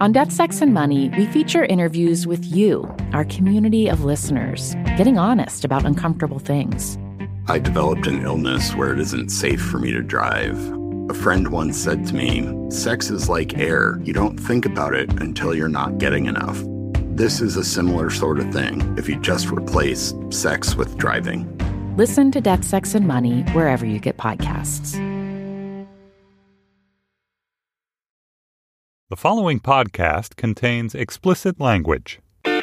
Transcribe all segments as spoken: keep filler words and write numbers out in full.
On Death, Sex, and Money, we feature interviews with you, our community of listeners, getting honest about uncomfortable things. I developed an illness where it isn't safe for me to drive. A friend once said to me, sex is like air. You don't think about it until you're not getting enough. This is a similar sort of thing if you just replace sex with driving. Listen to Death, Sex, and Money wherever you get podcasts. The following podcast contains explicit language.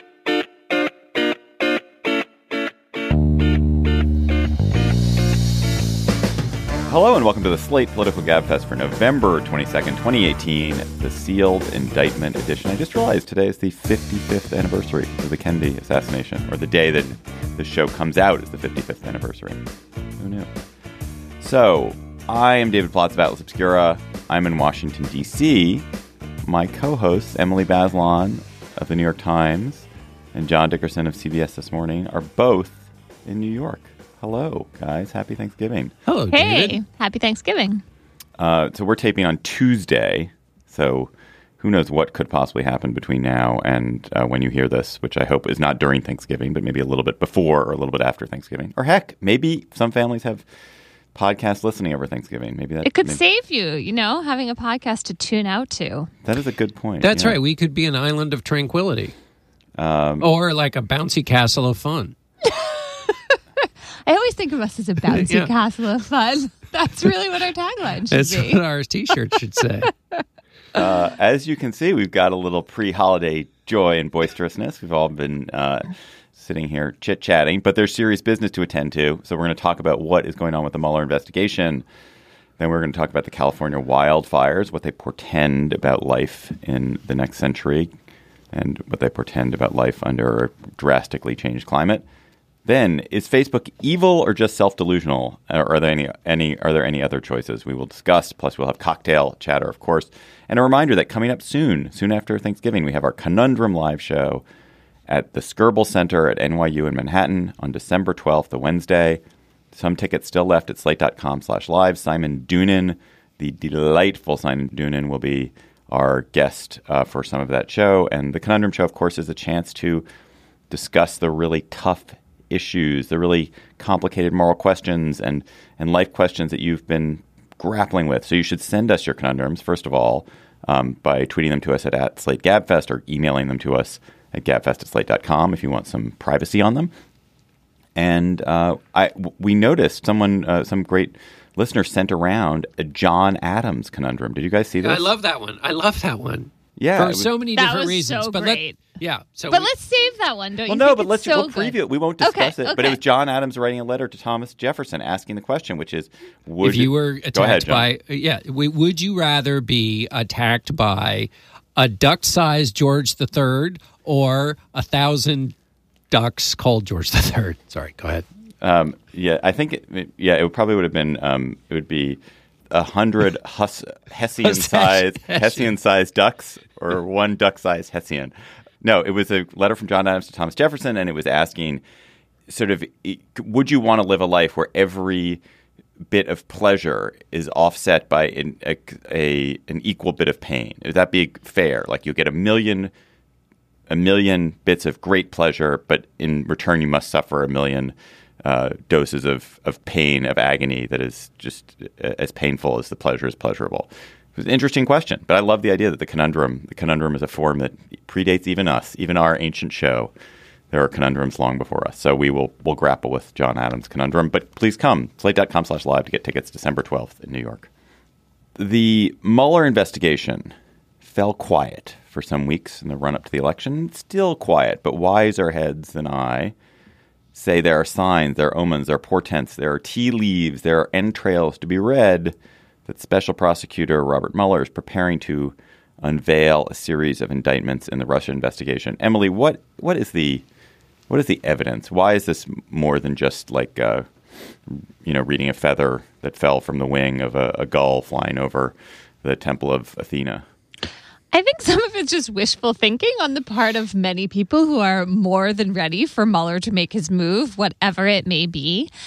Hello and welcome to the Slate Political Gabfest for November twenty-second, twenty eighteen, the sealed indictment edition. I just realized today is the fifty-fifth anniversary of the Kennedy assassination, or the day that the show comes out is the fifty-fifth anniversary. Who knew? So, I am David Plotz of Atlas Obscura. I'm in Washington, D C My co-hosts, Emily Bazelon of the New York Times and John Dickerson of C B S This Morning, are both in New York. Hello, guys. Happy Thanksgiving. Hello, Hey, David. happy Thanksgiving. Uh, so we're taping on Tuesday, so who knows what could possibly happen between now and uh, when you hear this, which I hope is not during Thanksgiving, but maybe a little bit before or a little bit after Thanksgiving. Or heck, maybe some families have podcast listening over Thanksgiving. Maybe that It could maybe, save you, you know, having a podcast to tune out to. That is a good point. That's yeah. right. We could be an island of tranquility. Um, or like a bouncy castle of fun. I always think of us as a bouncy Yeah. castle of fun. That's really what our tagline should That's be. what our T-shirt should say. Uh, as you can see, we've got a little pre-holiday joy and boisterousness. We've all been uh, sitting here chit-chatting, but there's serious business to attend to. So we're going to talk about what is going on with the Mueller investigation. Then we're going to talk about the California wildfires, what they portend about life in the next century, and what they portend about life under a drastically changed climate. Then, is Facebook evil or just self-delusional? Or are there any any are there any other choices? We will discuss. Plus, we'll have cocktail chatter, of course, and a reminder that coming up soon, soon after Thanksgiving, we have our Conundrum live show at the Skirball Center at N Y U in Manhattan on December twelfth, a Wednesday. Some tickets still left at slate dot com slash live. Simon Doonan, the delightful Simon Doonan, will be our guest uh, for some of that show. And the Conundrum show, of course, is a chance to discuss the really tough issues, the really complicated moral questions and, and life questions that you've been grappling with. So you should send us your conundrums, first of all, um, by tweeting them to us at, at Slate Gabfest or emailing them to us at gabfest at slate dot com if you want some privacy on them. And uh, I, we noticed someone, uh, some great listener sent around a John Adams conundrum. Did you guys see this? I love that one. I love that one. Yeah. For it was- so many That different was reasons. so but great. Let, yeah. So But we- let's save that one, don't Well, you no, think? but It's let's so we'll good. preview it. We won't discuss Okay, it. But it okay. was John Adams writing a letter to Thomas Jefferson asking the question, which is, would if you were Go attacked ahead, John. by, yeah, we, would you rather be attacked by a duck-sized George the Third or a thousand ducks called George the Third? Sorry, go ahead. Um, yeah, I think, it, yeah, it probably would have been, um, it would be a hundred Hus- Hessian-sized Hessian-sized ducks or one duck-sized Hessian. No, it was a letter from John Adams to Thomas Jefferson, and it was asking sort of, would you want to live a life where every bit of pleasure is offset by an, a, a, an equal bit of pain? Would that be fair? Like you get a million a million bits of great pleasure, but in return you must suffer a million uh, doses of, of pain, of agony that is just as painful as the pleasure is pleasurable. It was an interesting question, but I love the idea that the conundrum, the conundrum is a form that predates even us, even our ancient show. There are conundrums long before us. So we will we'll grapple with John Adams' conundrum. But please come, slate dot com slash live to get tickets December twelfth in New York. The Mueller investigation fell quiet for some weeks in the run-up to the election. It's still quiet, but wiser heads than I say there are signs, there are omens, there are portents, there are tea leaves, there are entrails to be read that Special Prosecutor Robert Mueller is preparing to unveil a series of indictments in the Russia investigation. Emily, what what is the what is the evidence? Why is this more than just like uh, you know reading a feather that fell from the wing of a, a gull flying over the Temple of Athena? I think some of it's just wishful thinking on the part of many people who are more than ready for Mueller to make his move, whatever it may be.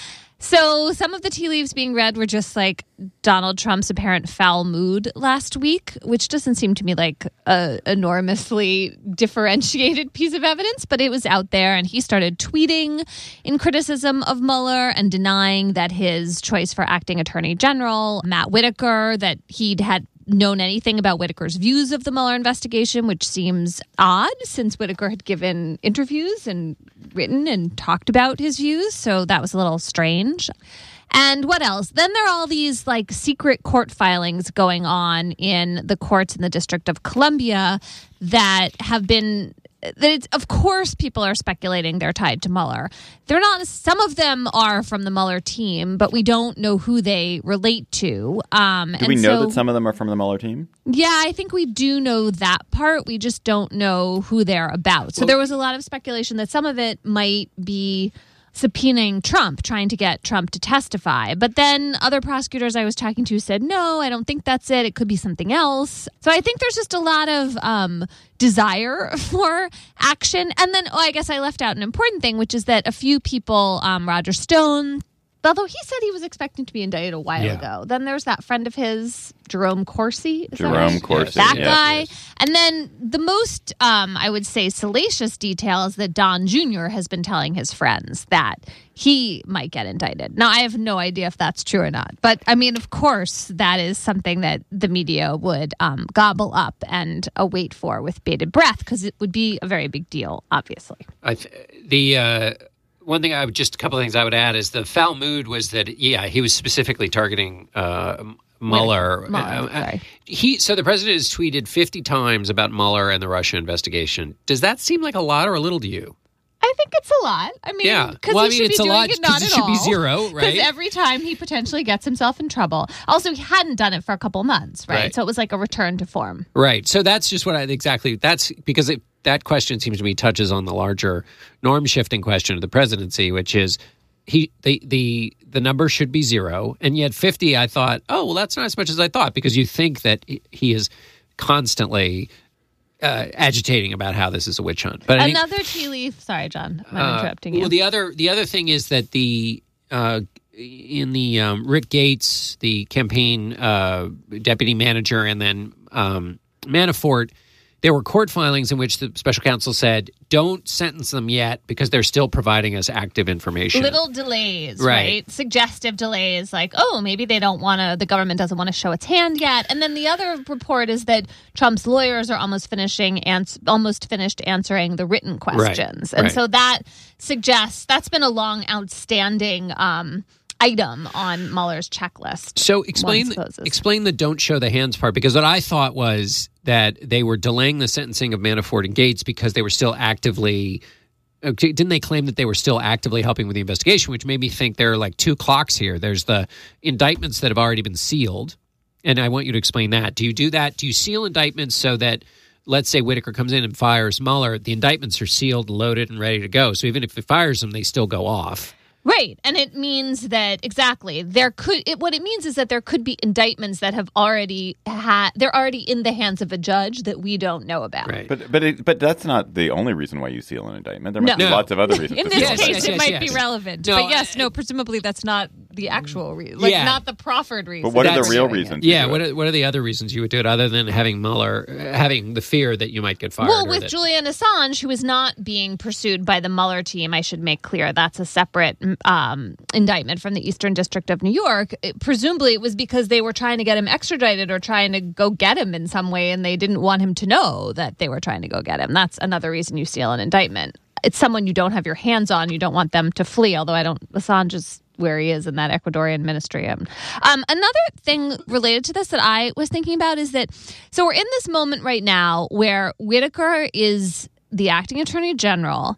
So some of the tea leaves being read were just like Donald Trump's apparent foul mood last week, which doesn't seem to me like a enormously differentiated piece of evidence, but it was out there, and he started tweeting in criticism of Mueller and denying that his choice for acting attorney general, Matt Whitaker, that he'd had known anything about Whitaker's views of the Mueller investigation, which seems odd since Whitaker had given interviews and written and talked about his views. So that was a little strange. And what else? Then there are all these like secret court filings going on in the courts in the District of Columbia that have been that it's, of course, people are speculating they're tied to Mueller. They're not. Some of them are from the Mueller team, but we don't know who they relate to. Um, do and we know so, that some of them are from the Mueller team? Yeah, I think we do know that part. We just don't know who they're about. So Well, there was a lot of speculation that some of it might be subpoenaing Trump, trying to get Trump to testify. But then other prosecutors I was talking to said, no, I don't think that's it. It could be something else. So I think there's just a lot of um, desire for action. And then, oh, I guess I left out an important thing, which is that a few people, um, Roger Stone, although he said he was expecting to be indicted a while Yeah. ago. Then there's that friend of his, Jerome Corsi. Is that Jerome right? Corsi. That yes, guy. yes. And then the most, um, I would say, salacious detail is that Don Junior has been telling his friends that he might get indicted. Now, I have no idea if that's true or not. But, I mean, of course, that is something that the media would um, gobble up and await for with bated breath, because it would be a very big deal, obviously. I th- the uh, one thing I would just a couple of things I would add is the foul mood was that yeah he was specifically targeting uh, Mueller. Mueller, Uh, sorry. he so the president has tweeted fifty times about Mueller and the Russia investigation. Does that seem like a lot or a little to you? I think it's a lot. I mean, Yeah. because Well, I he mean, should it's be a doing lot it not 'cause it at should be all. zero, right? Because every time he potentially gets himself in trouble. Also, he hadn't done it for a couple months, right? Right. So it was like a return to form. Right. So that's just what I exactly that's because it, that question seems to me touches on the larger norm shifting question of the presidency, which is he the the the number should be zero, and yet fifty. I thought, oh well, that's not as much as I thought, because you think that he is constantly uh, agitating about how this is a witch hunt. But I think, Another tea leaf. Sorry, John. I'm uh, interrupting you. Well, the other the other thing is that the uh, in the um, Rick Gates, the campaign uh, deputy manager, and then um, Manafort, there were court filings in which the special counsel said, don't sentence them yet because they're still providing us active information. Little delays, Right. right. Suggestive delays, like, oh, maybe they don't want to, the government doesn't want to show its hand yet. And then the other report is that Trump's lawyers are almost finishing, ans- almost finished answering the written questions. Right, And right. so that suggests, that's been a long outstanding um, item on Mueller's checklist. So explain one supposes. explain the don't show the hands part, because what I thought was that they were delaying the sentencing of Manafort and Gates because they were still actively okay, didn't they claim that they were still actively helping with the investigation, which made me think there are like two clocks here. There's the indictments that have already been sealed, and I want you to explain that. Do you do that? Do you seal indictments so that, let's say Whitaker comes in and fires Mueller, the indictments are sealed, loaded, and ready to go. So even if he fires them, they still go off. Right. And it means that, exactly, there could, it, what it means is that there could be indictments that have already had, they're already in the hands of a judge that we don't know about. Right. But but it, but that's not the only reason why you seal an indictment. There must No. be No. lots of other reasons. In to this seal Yes, an case, yes, it yes, might yes. be relevant. No, but yes, I- no, presumably that's not the actual reason. Like, Yeah. not the proffered reason. But what are the That's- real reasons? you Yeah, do what it? are, what are the other reasons you would do it other than having Mueller, uh, having the fear that you might get fired? Well, or with that- Julian Assange, who is not being pursued by the Mueller team, I should make clear that's a separate um, indictment from the Eastern District of New York. It, presumably, it was because they were trying to get him extradited or trying to go get him in some way, and they didn't want him to know that they were trying to go get him. That's another reason you seal an indictment. It's someone you don't have your hands on. You don't want them to flee, although I don't, Assange is where he is in that Ecuadorian ministry. Um, um, another thing related to this that I was thinking about is that, so we're in this moment right now where Whitaker is the acting attorney general.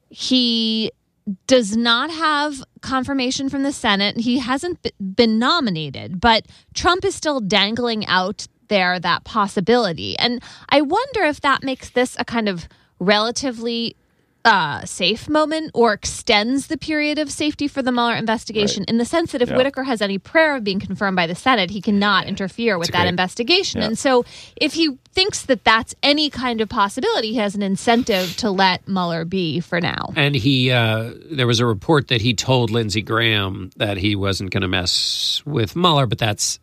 He does not have confirmation from the Senate. He hasn't b- been nominated, but Trump is still dangling out there that possibility. And I wonder if that makes this a kind of relatively uh, safe moment or extends the period of safety for the Mueller investigation Right. in the sense that if Yeah. Whitaker has any prayer of being confirmed by the Senate, he cannot interfere with That's that great. investigation. Yeah. And so if he thinks that that's any kind of possibility, he has an incentive to let Mueller be for now. And he, uh, there was a report that he told Lindsey Graham that he wasn't going to mess with Mueller, but that's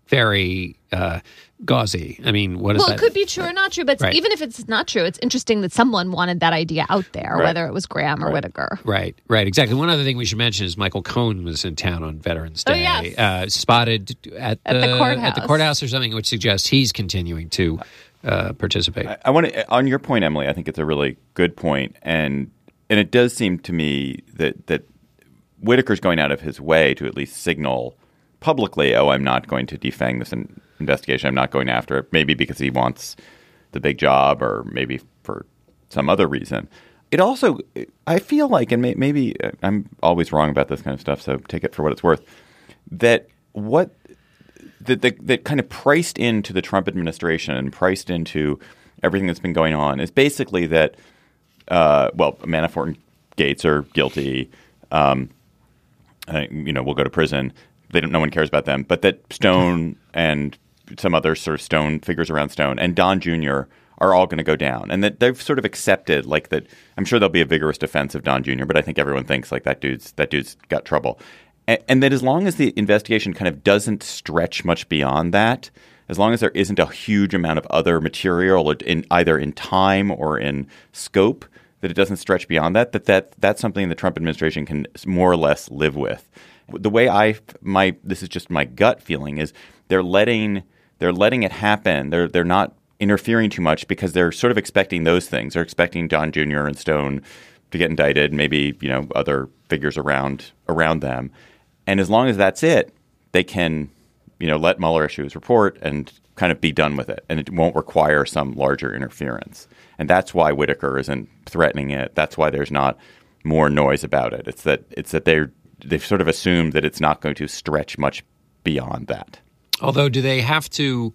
very uh, gauzy. I mean, what is Well, that? it could be true or not true, but Right. even if it's not true, it's interesting that someone wanted that idea out there, Right. whether it was Graham or Right. Whitaker. Right, right, exactly. One other thing we should mention is Michael Cohen was in town on Veterans Oh, Day, yes. uh, spotted at, At the at the courthouse. courthouse or something, which suggests he's continuing to uh, participate. I, I want to on your point, Emily. I think it's a really good point, and and it does seem to me that that Whitaker's going out of his way to at least signal publicly, "Oh, I'm not going to defang this in- investigation. I'm not going after it." Maybe because he wants the big job, or maybe for some other reason. It also, I feel like, and may, maybe I'm always wrong about this kind of stuff, so take it for what it's worth. That what that that, that kind of priced into the Trump administration and priced into everything that's been going on is basically that, uh, well, Manafort and Gates are guilty. Um, uh, you know, will go to prison. They don't. No one cares about them. But that Stone and some other sort of Stone figures around Stone and Don Junior are all going to go down, and that they've sort of accepted like that. I'm sure there'll be a vigorous defense of Don Junior, but I think everyone thinks like that dude's that dude's got trouble, and, and that as long as the investigation kind of doesn't stretch much beyond that, as long as there isn't a huge amount of other material in either in time or in scope, that it doesn't stretch beyond that, that, that that's something the Trump administration can more or less live with. The way I my this is just my gut feeling is they're letting they're letting it happen. They're they're not interfering too much because they're sort of expecting those things. They're expecting Don Junior and Stone to get indicted, maybe, you know, other figures around around them. And as long as that's it, they can, you know, let Mueller issue his report and kind of be done with it. And it won't require some larger interference. And that's why Whitaker isn't threatening it. That's why there's not more noise about it. It's that it's that they're they've sort of assumed that it's not going to stretch much beyond that. Although, do they have to?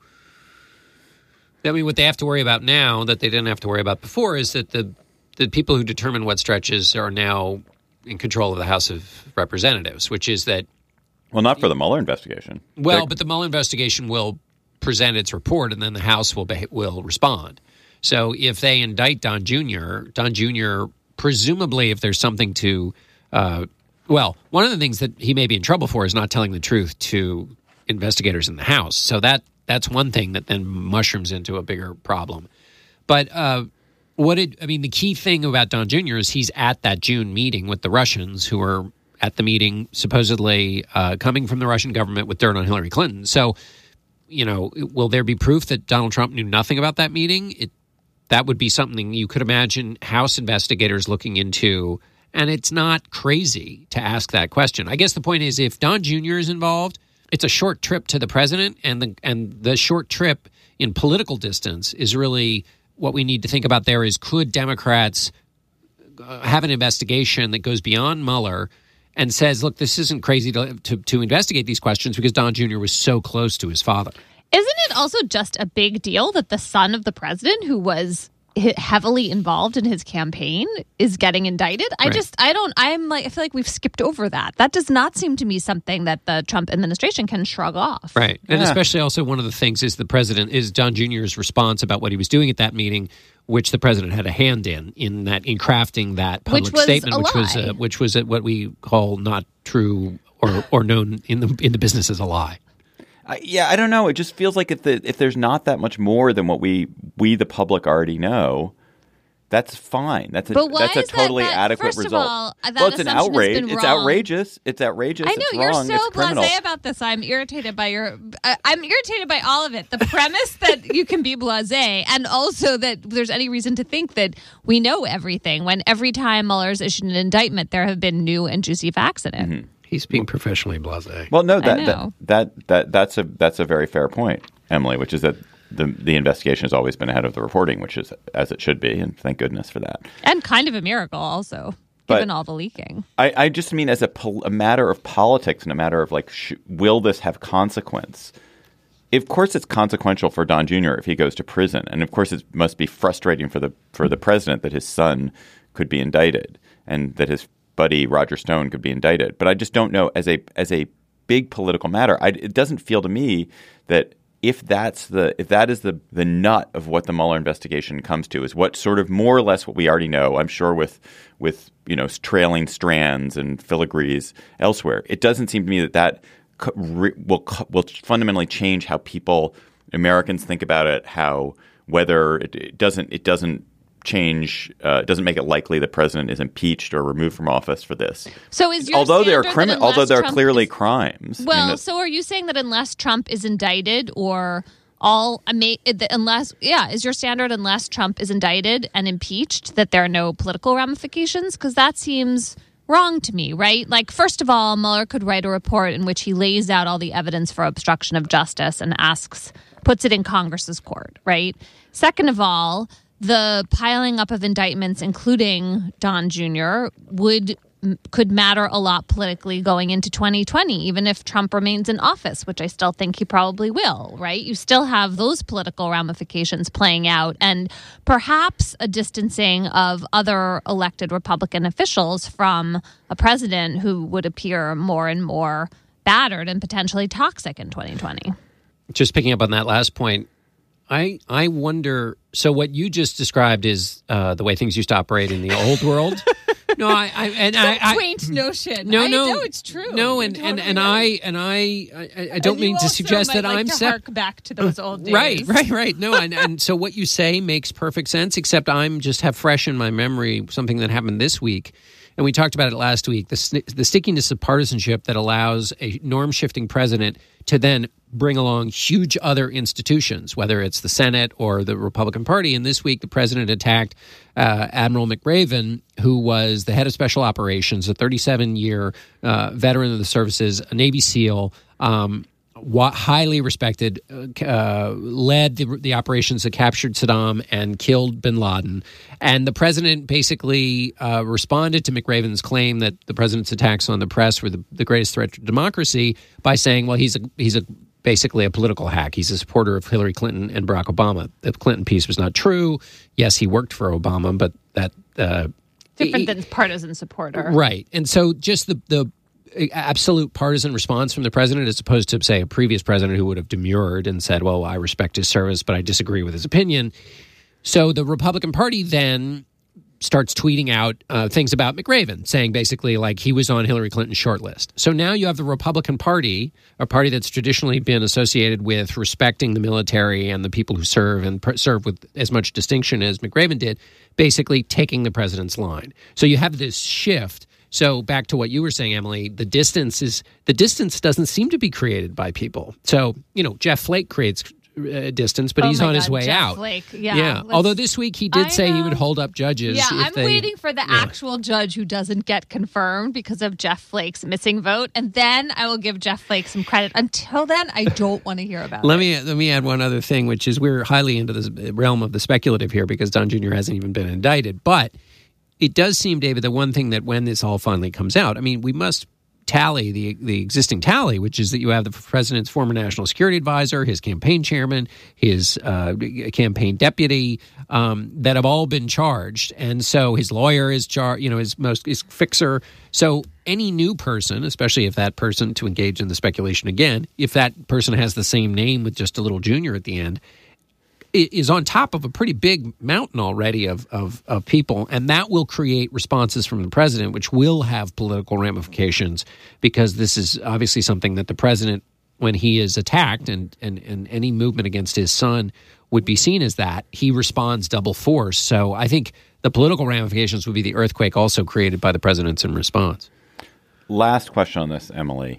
I mean, what they have to worry about now that they didn't have to worry about before is that the the people who determine what stretches are now in control of the House of Representatives, which is that. Well, not for the Mueller investigation. Well, They're- but the Mueller investigation will present its report, and then the House will be, will respond. So if they indict Don Junior, Don Junior presumably, if there's something to, uh, well, one of the things that he may be in trouble for is not telling the truth to investigators in the House. So that that's one thing that then mushrooms into a bigger problem. But uh, what it, I mean, the key thing about Don Junior is he's at that June meeting with the Russians, who are at the meeting supposedly uh, coming from the Russian government with dirt on Hillary Clinton. So, you know, will there be proof that Donald Trump knew nothing about that meeting? It, that would be something you could imagine House investigators looking into, and it's not crazy to ask that question. I guess the point is, if Don Junior is involved, it's a short trip to the president, and the and the short trip in political distance is really what we need to think about there is, could Democrats uh, have an investigation that goes beyond Mueller and says, look, this isn't crazy to, to, to investigate these questions because Don Junior was so close to his father. Isn't it also just a big deal that the son of the president, who was heavily involved in his campaign, is getting indicted? I Right. just, I don't, I'm like, I feel like we've skipped over that. That does not seem to me something that the Trump administration can shrug off. Right. And Yeah. especially also one of the things is the president, is Don Junior's response about what he was doing at that meeting, which the president had a hand in, in that, in crafting that public Which was statement, a which was lie. uh, which was uh, what we call not true or, or known in the in the business as a lie. I, yeah, I don't know. It just feels like if the if there's not that much more than what we we the public already know, that's fine. That's a But why that's a is that- totally that- adequate first of result. all, that well, it's an assumption has outrage. been It's wrong. outrageous. It's outrageous. I it's know, you're wrong. so it's criminal. blasé about this. I'm irritated by your. I, I'm irritated by all of it. The premise that you can be blasé, and also that there's any reason to think that we know everything. When every time Mueller's issued an indictment, there have been new and juicy facts in it. Mm-hmm. He's being professionally blasé. Well, no, that, know. that that that that's a that's a very fair point, Emily. Which is that the the investigation has always been ahead of the reporting, which is as it should be, and thank goodness for that. And kind of a miracle, also, But- given all the leaking. I, I just mean as a, pol- a matter of politics and a matter of like, sh- will this have consequence? Of course, it's consequential for Don Junior if he goes to prison, and of course, it must be frustrating for the for the president that his son could be indicted and that his buddy Roger Stone could be indicted. But I just don't know as a as a big political matter. I, it doesn't feel to me that if that's the if that is the the nut of what the Mueller investigation comes to is what sort of more or less what we already know. I'm sure with with you know trailing strands and filigrees elsewhere. It doesn't seem to me that that will will fundamentally change how people Americans think about it. How whether it, it doesn't it doesn't. change uh, doesn't make it likely the president is impeached or removed from office for this. So is your although there are crimi- unless although there are Trump clearly is, crimes. Well, I mean, so are you saying that unless Trump is indicted or all unless yeah is your standard unless Trump is indicted and impeached that there are no political ramifications? Because that seems wrong to me, right? Like, first of all, Mueller could write a report in which he lays out all the evidence for obstruction of justice and asks puts it in Congress's court, right? Second of all, the piling up of indictments, including Don Junior, would could matter a lot politically going into twenty twenty, even if Trump remains in office, which I still think he probably will, right? You still have those political ramifications playing out and perhaps a distancing of other elected Republican officials from a president who would appear more and more battered and potentially toxic in twenty twenty. Just picking up on that last point, I I wonder. So what you just described is uh, the way things used to operate in the old world. No, I, I and I, I quaint notion. No, I no, know it's true. No, and You're and, totally and right. I and I I, I don't And mean you to also suggest might that like I'm to sep- hark back to those old days. Right, right, right. No, and, and so what you say makes perfect sense. Except I'm just have fresh in my memory something that happened this week. And we talked about it last week, the, the stickiness of partisanship that allows a norm-shifting president to then bring along huge other institutions, whether it's the Senate or the Republican Party. And this week, the president attacked uh, Admiral McRaven, who was the head of special operations, a thirty-seven-year uh, veteran of the services, a Navy SEAL, um, highly respected, uh, led the, the operations that captured Saddam and killed bin Laden. And the president basically uh, responded to McRaven's claim that the president's attacks on the press were the, the greatest threat to democracy by saying, well, he's a, he's a, basically a political hack. He's a supporter of Hillary Clinton and Barack Obama. The Clinton piece was not true. Yes, he worked for Obama, but that... Uh, Different he, than partisan supporter. Right. And so just the the... absolute partisan response from the president as opposed to, say, a previous president who would have demurred and said, well, I respect his service, but I disagree with his opinion. So the Republican Party then starts tweeting out uh, things about McRaven, saying basically like he was on Hillary Clinton's short list. So now you have the Republican Party, a party that's traditionally been associated with respecting the military and the people who serve and pr- serve with as much distinction as McRaven did, basically taking the president's line. So you have this shift. So back to what you were saying, Emily, the distance is the distance doesn't seem to be created by people. So, you know, Jeff Flake creates uh, distance, but oh he's my on God, his way Jeff out. Flake. Yeah. yeah. Although this week he did I say know. he would hold up judges. Yeah, if I'm they, waiting for the yeah. actual judge who doesn't get confirmed because of Jeff Flake's missing vote, and then I will give Jeff Flake some credit. Until then, I don't want to hear about Let it. me let me add one other thing, which is we're highly into the realm of the speculative here because Don Junior hasn't even been indicted, but it does seem, David, the one thing that when this all finally comes out, I mean, we must tally the the existing tally, which is that you have the president's former national security advisor, his campaign chairman, his uh, campaign deputy, um, that have all been charged, and so his lawyer is charged. You know, his most his fixer. So any new person, especially if that person, to engage in the speculation again, if that person has the same name with just a little junior at the end, is on top of a pretty big mountain already of, of, of people, and that will create responses from the president, which will have political ramifications because this is obviously something that the president, when he is attacked and, and, and any movement against his son would be seen as that, he responds double force. So I think the political ramifications would be the earthquake also created by the president's in response. Last question on this, Emily.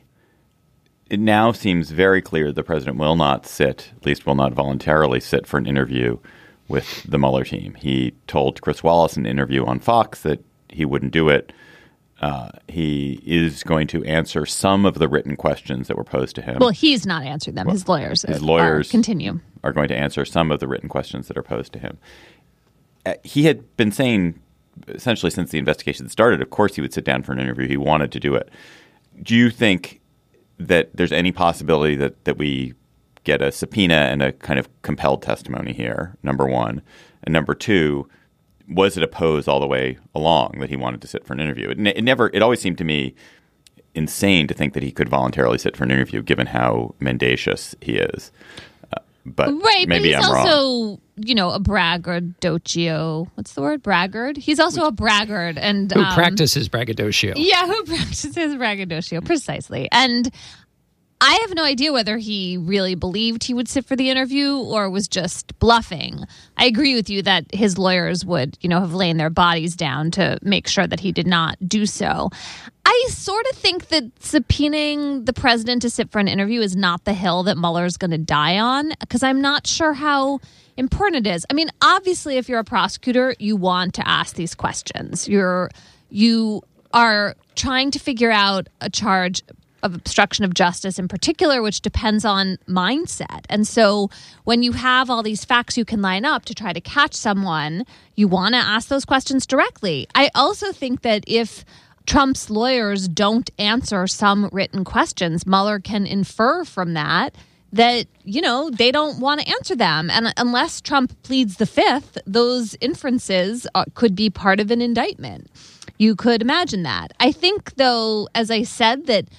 It now seems very clear the president will not sit, at least will not voluntarily sit for an interview with the Mueller team. He told Chris Wallace in an interview on Fox that he wouldn't do it. Uh, he is going to answer some of the written questions that were posed to him. Well, he's not answering them. Well, his lawyers. His are, lawyers are, continue. are going to answer some of the written questions that are posed to him. Uh, he had been saying essentially since the investigation started, of course he would sit down for an interview. He wanted to do it. Do you think that there's any possibility that, that we get a subpoena and a kind of compelled testimony here, number one? And number two, was it a pose all the way along that he wanted to sit for an interview? It, it never. It always seemed to me insane to think that he could voluntarily sit for an interview, given how mendacious he is. Uh, but right, maybe but he's I'm also, wrong. you know, a braggadocio. What's the word? Braggart. He's also a braggart, and Who um, practices braggadocio? Yeah, who practices braggadocio precisely, and. I have no idea whether he really believed he would sit for the interview or was just bluffing. I agree with you that his lawyers would, you know, have lain their bodies down to make sure that he did not do so. I sort of think that subpoenaing the president to sit for an interview is not the hill that Mueller's going to die on, because I'm not sure how important it is. I mean, obviously, if you're a prosecutor, you want to ask these questions. You're you are trying to figure out a charge of obstruction of justice in particular, which depends on mindset. And so when you have all these facts you can line up to try to catch someone, you want to ask those questions directly. I also think that if Trump's lawyers don't answer some written questions, Mueller can infer from that that, you know, they don't want to answer them. And unless Trump pleads the fifth, those inferences uh, could be part of an indictment. You could imagine that. I think, though, as I said, that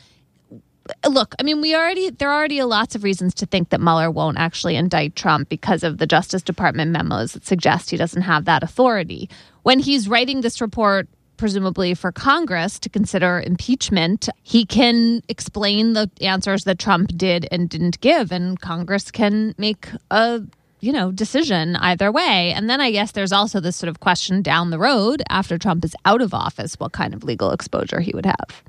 look, I mean, we already there are already lots of reasons to think that Mueller won't actually indict Trump because of the Justice Department memos that suggest he doesn't have that authority. When he's writing this report, presumably for Congress to consider impeachment, he can explain the answers that Trump did and didn't give, and Congress can make a you know, decision either way. And then I guess there's also this sort of question down the road after Trump is out of office, what kind of legal exposure he would have.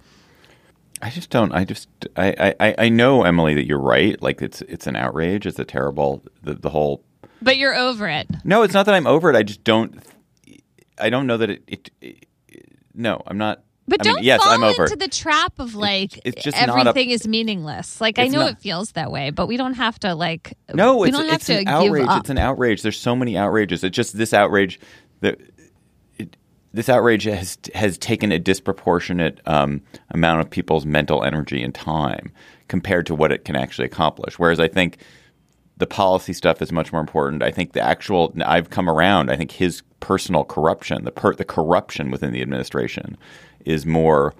I just don't. I just. I, I. I know, Emily, that you're right. Like it's. It's an outrage. It's a terrible. The, the whole. But you're over it. No, it's not that I'm over it. I just don't. I don't know that it. it, it no, I'm not. But I don't mean, yes, fall I'm over. into the trap of like it's, it's just everything a, is meaningless. Like I know not, it feels that way, but we don't have to like. No, we it's, don't have it's to an outrage. give up. It's an outrage. There's so many outrages. It's just this outrage that. This outrage has has taken a disproportionate um, amount of people's mental energy and time compared to what it can actually accomplish. Whereas I think the policy stuff is much more important. I think the actual – I've come around. I think his personal corruption, the per, the corruption within the administration is more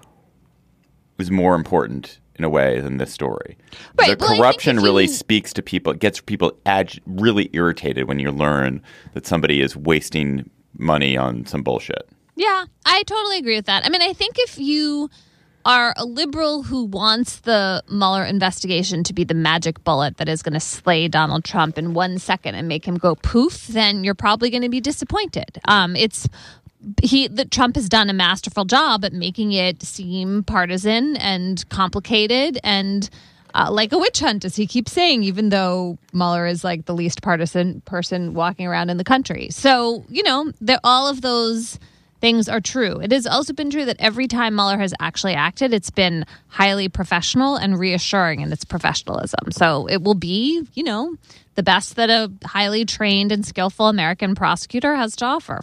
is more important in a way than this story. Right, the well, corruption you... really speaks to people. It gets people ag- really irritated when you learn that somebody is wasting money on some bullshit. Yeah, I totally agree with that. I mean, I think if you are a liberal who wants the Mueller investigation to be the magic bullet that is going to slay Donald Trump in one second and make him go poof, then you're probably going to be disappointed. Um, it's he that Trump has done a masterful job at making it seem partisan and complicated and uh, like a witch hunt, as he keeps saying, even though Mueller is like the least partisan person walking around in the country. So, you know, all of those things are true. It has also been true that every time Mueller has actually acted, it's been highly professional and reassuring in its professionalism. So it will be, you know, the best that a highly trained and skillful American prosecutor has to offer.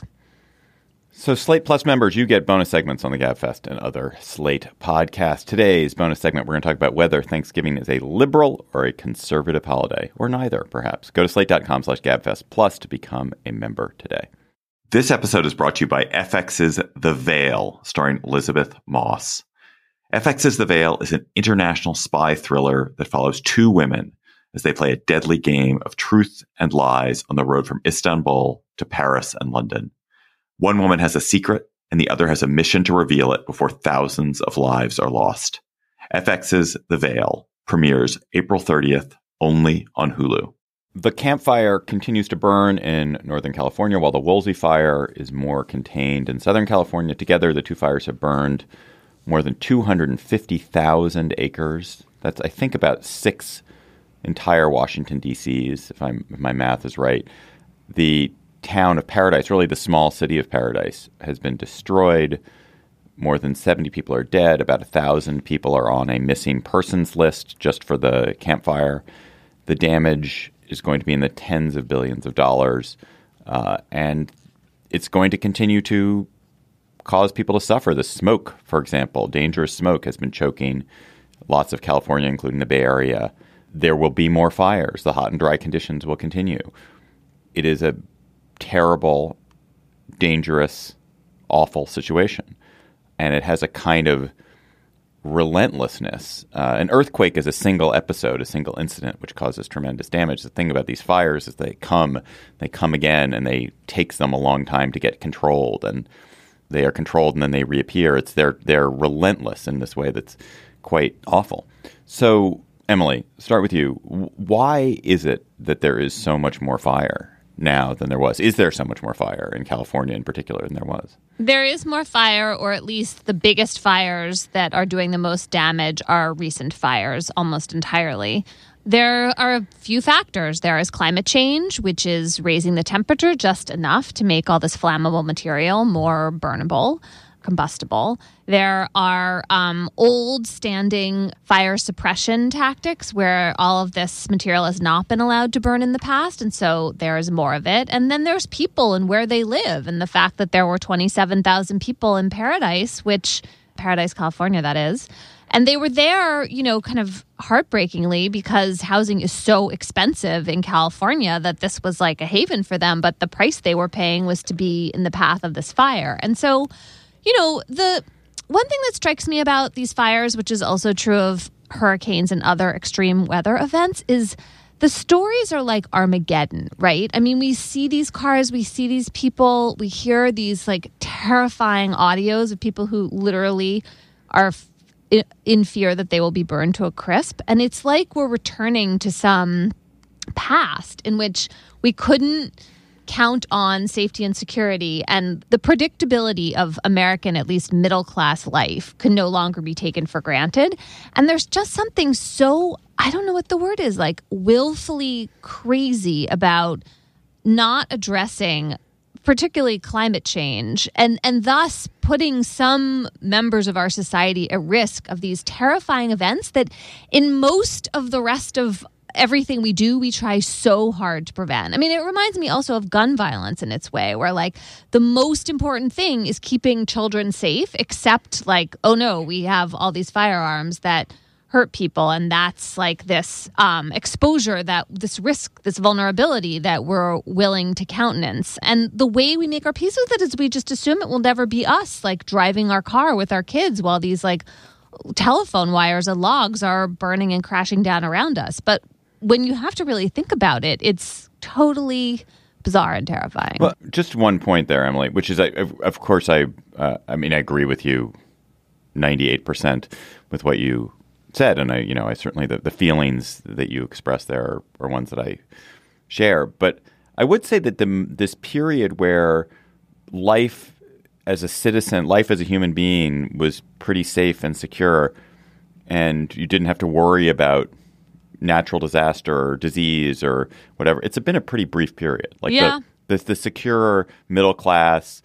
So Slate Plus members, you get bonus segments on the GabFest and other Slate podcasts. Today's bonus segment, we're going to talk about whether Thanksgiving is a liberal or a conservative holiday, or neither, perhaps. Go to slate.com slash GabFest Plus to become a member today. This episode is brought to you by F X's The Veil, starring Elizabeth Moss. F X's The Veil is an international spy thriller that follows two women as they play a deadly game of truth and lies on the road from Istanbul to Paris and London. One woman has a secret, and the other has a mission to reveal it before thousands of lives are lost. F X's The Veil premieres April thirtieth, only on Hulu. The Camp Fire continues to burn in Northern California, while the Woolsey Fire is more contained in Southern California. Together, the two fires have burned more than two hundred fifty thousand acres. That's, I think, about six entire Washington, D C's, if, I'm, if my math is right. The town of Paradise, really the small city of Paradise, has been destroyed. More than seventy people are dead. About one thousand people are on a missing persons list just for the Camp Fire. The damage is going to be in the tens of billions of dollars, uh, and it's going to continue to cause people to suffer. The smoke, for example, dangerous smoke has been choking lots of California, including the Bay Area. There will be more fires. The hot and dry conditions will continue. It is a terrible, dangerous, awful situation. And it has a kind of relentlessness. Uh, an earthquake is a single episode, a single incident, which causes tremendous damage. The thing about these fires is they come, they come again, and they takes them a long time to get controlled, and they are controlled and then they reappear. It's they're they're relentless in this way that's quite awful. So, Emily, start with you. Why is it that there is so much more fire now than there was? Is there so much more fire in California in particular than there was? There is more fire, or at least the biggest fires that are doing the most damage are recent fires almost entirely. There are a few factors. There is climate change, which is raising the temperature just enough to make all this flammable material more burnable, combustible. There are um, old standing fire suppression tactics where all of this material has not been allowed to burn in the past, and so there's more of it. And then there's people and where they live, and the fact that there were twenty-seven thousand people in Paradise, which Paradise, California, that is. And they were there, you know, kind of heartbreakingly because housing is so expensive in California that this was like a haven for them. But the price they were paying was to be in the path of this fire. And so, you know, the one thing that strikes me about these fires, which is also true of hurricanes and other extreme weather events, is the stories are like Armageddon, right? I mean, we see these cars, we see these people, we hear these like terrifying audios of people who literally are in fear that they will be burned to a crisp. And it's like we're returning to some past in which we couldn't count on safety and security, and the predictability of American, at least middle-class life can no longer be taken for granted. And there's just something so, I don't know what the word is, like willfully crazy about not addressing particularly climate change, and, and thus putting some members of our society at risk of these terrifying events that in most of the rest of everything we do, we try so hard to prevent. I mean, it reminds me also of gun violence in its way, where like the most important thing is keeping children safe, except like, oh no, we have all these firearms that hurt people, and that's like this um, exposure, that this risk, this vulnerability that we're willing to countenance. And the way we make our peace with it is we just assume it will never be us, like driving our car with our kids while these like telephone wires and logs are burning and crashing down around us. But when you have to really think about it, it's totally bizarre and terrifying. Well, just one point there, Emily, which is, I, of course, I, uh, I mean, I agree with you ninety-eight percent with what you said, and I, you know, I certainly the, the feelings that you expressed there are, are ones that I share. But I would say that the this period where life as a citizen, life as a human being, was pretty safe and secure, and you didn't have to worry about natural disaster or disease or whatever. It's been a pretty brief period. Like yeah. the, the the secure middle class,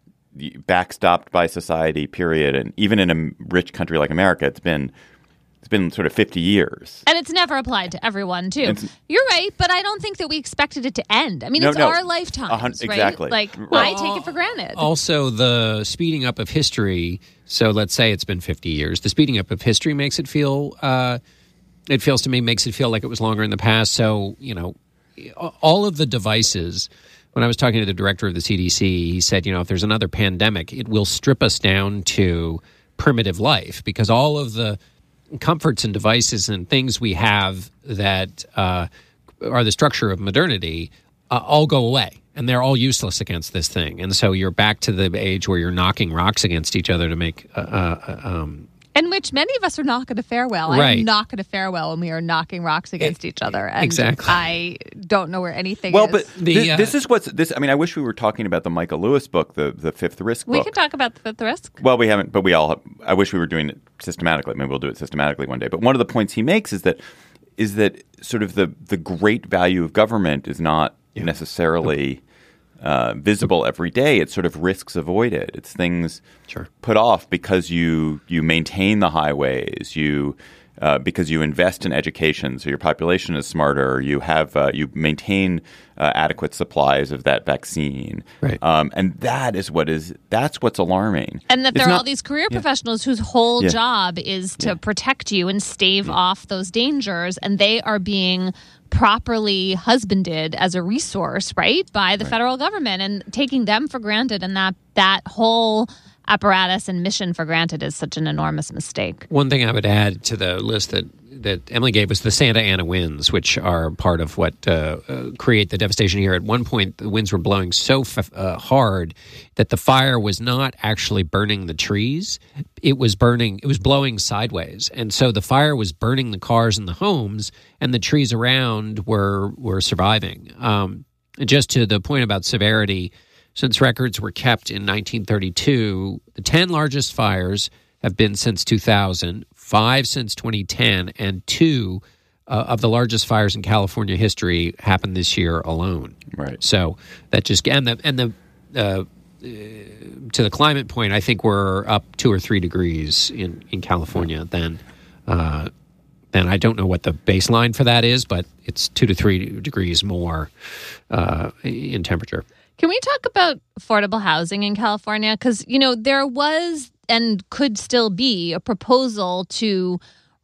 backstopped by society period, and even in a rich country like America, it's been. It's been sort of fifty years. And it's never applied to everyone, too. It's, You're right, but I don't think that we expected it to end. I mean, no, it's no, our lifetimes, right? Exactly. Like, well, I take it for granted. Also, the speeding up of history, so let's say it's been fifty years. The speeding up of history makes it feel, uh, it feels to me, makes it feel like it was longer in the past. So, you know, all of the devices, when I was talking to the director of the C D C, he said, you know, if there's another pandemic, it will strip us down to primitive life, because all of the comforts and devices and things we have that uh, are the structure of modernity uh, all go away, and they're all useless against this thing. And so you're back to the age where you're knocking rocks against each other to make uh, uh, um, in which many of us are not going to fare well. Right. I'm not going to fare well when we are knocking rocks against each other. And exactly. I don't know where anything well, is. but The, this, uh, this is what's this. I mean, I wish we were talking about the Michael Lewis book, the the Fifth Risk we book. can talk about the fifth risk. Well, we haven't, but we all. Have, I wish we were doing it systematically. Maybe we'll do it systematically one day. But one of the points he makes is that is that sort of the the great value of government is not yeah. necessarily uh, visible every day. It's sort of risks avoided. It's things sure. put off because you you maintain the highways. You uh, because you invest in education, so your population is smarter. You have uh, you maintain uh, adequate supplies of that vaccine, right? Um, and that is what is that's what's alarming. And that It's there are not- all these career yeah. professionals whose whole Yeah. job is to Yeah. protect you and stave off those dangers, and they are being properly husbanded as a resource, right, by the Right. federal government, and taking them for granted, and that that whole apparatus and mission for granted is such an enormous mistake. One thing I would add to the list that, that Emily gave was the Santa Ana winds, which are part of what uh, uh, create the devastation here. At one point, the winds were blowing so f- uh, hard that the fire was not actually burning the trees. It was burning, it was blowing sideways. And so the fire was burning the cars and the homes, and the trees around were, were surviving. Um, just to the point about severity, since records were kept in nineteen thirty-two, the ten largest fires have been since two thousand, five since twenty ten, and two uh, of the largest fires in California history happened this year alone. Right. So that just and the and the uh, to the climate point, I think we're up two or three degrees in in California. Then, uh, then I don't know what the baseline for that is, but it's two to three degrees more uh, in temperature. Can we talk about affordable housing in California? Because, you know, there was and could still be a proposal to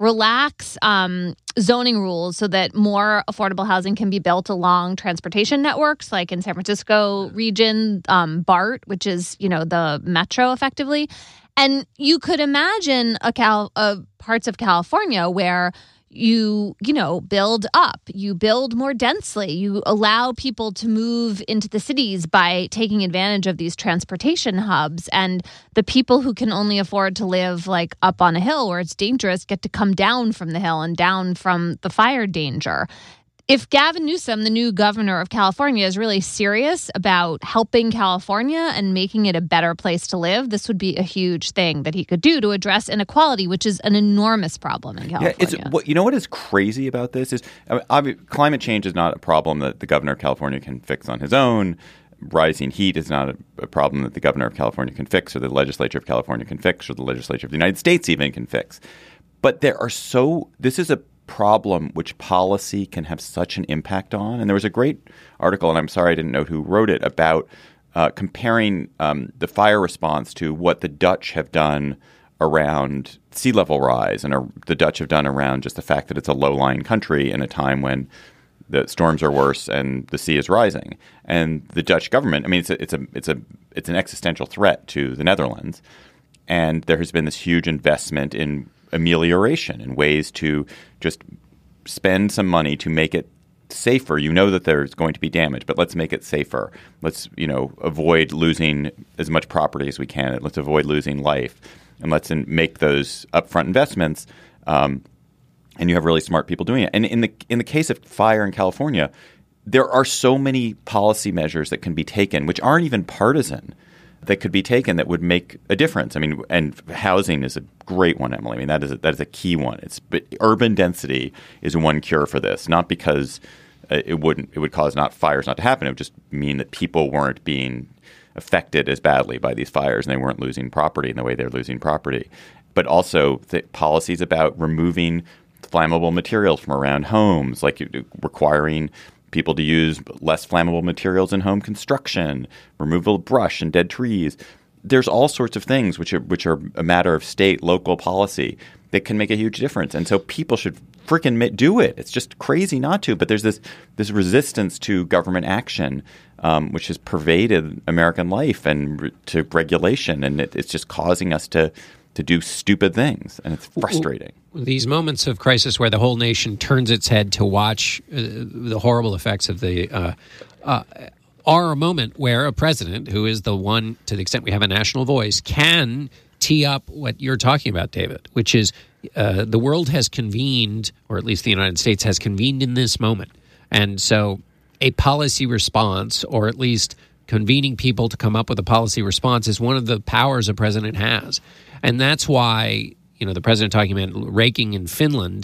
relax um, zoning rules so that more affordable housing can be built along transportation networks, like in San Francisco region, um, BART, which is, you know, the metro effectively. And you could imagine a Cal, uh, parts of California where you, you know, build up, you build more densely, you allow people to move into the cities by taking advantage of these transportation hubs. And the people who can only afford to live like up on a hill where it's dangerous get to come down from the hill and down from the fire danger. If Gavin Newsom, the new governor of California, is really serious about helping California and making it a better place to live, this would be a huge thing that he could do to address inequality, which is an enormous problem in California. Yeah, it's, what, you know what is crazy about this is I mean, climate change is not a problem that the governor of California can fix on his own. Rising heat is not a, a problem that the governor of California can fix, or the legislature of California can fix, or the legislature of the United States even can fix. But there are so – this is a problem which policy can have such an impact on. And there was a great article, and I'm sorry I didn't know who wrote it, about uh, comparing um, the fire response to what the Dutch have done around sea level rise, and uh, the Dutch have done around just the fact that it's a low-lying country in a time when the storms are worse and the sea is rising. And the Dutch government, I mean, it's a, it's a it's a it's an existential threat to the Netherlands, and there has been this huge investment in amelioration and ways to just spend some money to make it safer. You know that there's going to be damage, but let's make it safer. Let's, you know, avoid losing as much property as we can. Let's avoid losing life, and let's in, make those upfront investments. Um, and you have really smart people doing it. And in the in the case of fire in California, there are so many policy measures that can be taken, which aren't even partisan, that could be taken that would make a difference. I mean, and housing is a great one, Emily. I mean, that is a, that is a key one. It's but urban density is one cure for this, not because uh, it wouldn't it would cause not fires not to happen. It would just mean that people weren't being affected as badly by these fires, and they weren't losing property in the way they're losing property. But also the policies about removing flammable materials from around homes, like requiring people to use less flammable materials in home construction, removal of brush and dead trees. There's all sorts of things which are which are a matter of state, local policy that can make a huge difference. And so people should freaking do it. It's just crazy not to. But there's this this resistance to government action, um, which has pervaded American life and re- to regulation, and it, it's just causing us to to do stupid things, and it's frustrating. These moments of crisis where the whole nation turns its head to watch uh, the horrible effects of the uh, uh, are a moment where a president, who is the one, to the extent we have a national voice, can tee up what you're talking about, David, which is uh, the world has convened, or at least the United States has convened in this moment. And so a policy response, or at least convening people to come up with a policy response, is one of the powers a president has. And that's why, you know, the president talking about raking in Finland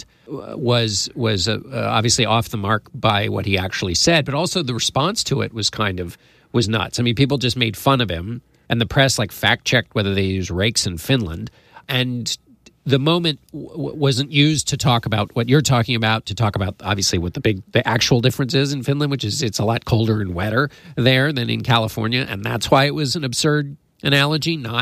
was was uh, obviously off the mark by what he actually said, but also the response to it was kind of was nuts. I mean, people just made fun of him, and the press like fact checked whether they use rakes in Finland, and the moment w- wasn't used to talk about what you're talking about, to talk about obviously what the big the actual difference is in Finland, which is it's a lot colder and wetter there than in California, and that's why it was an absurd analogy, not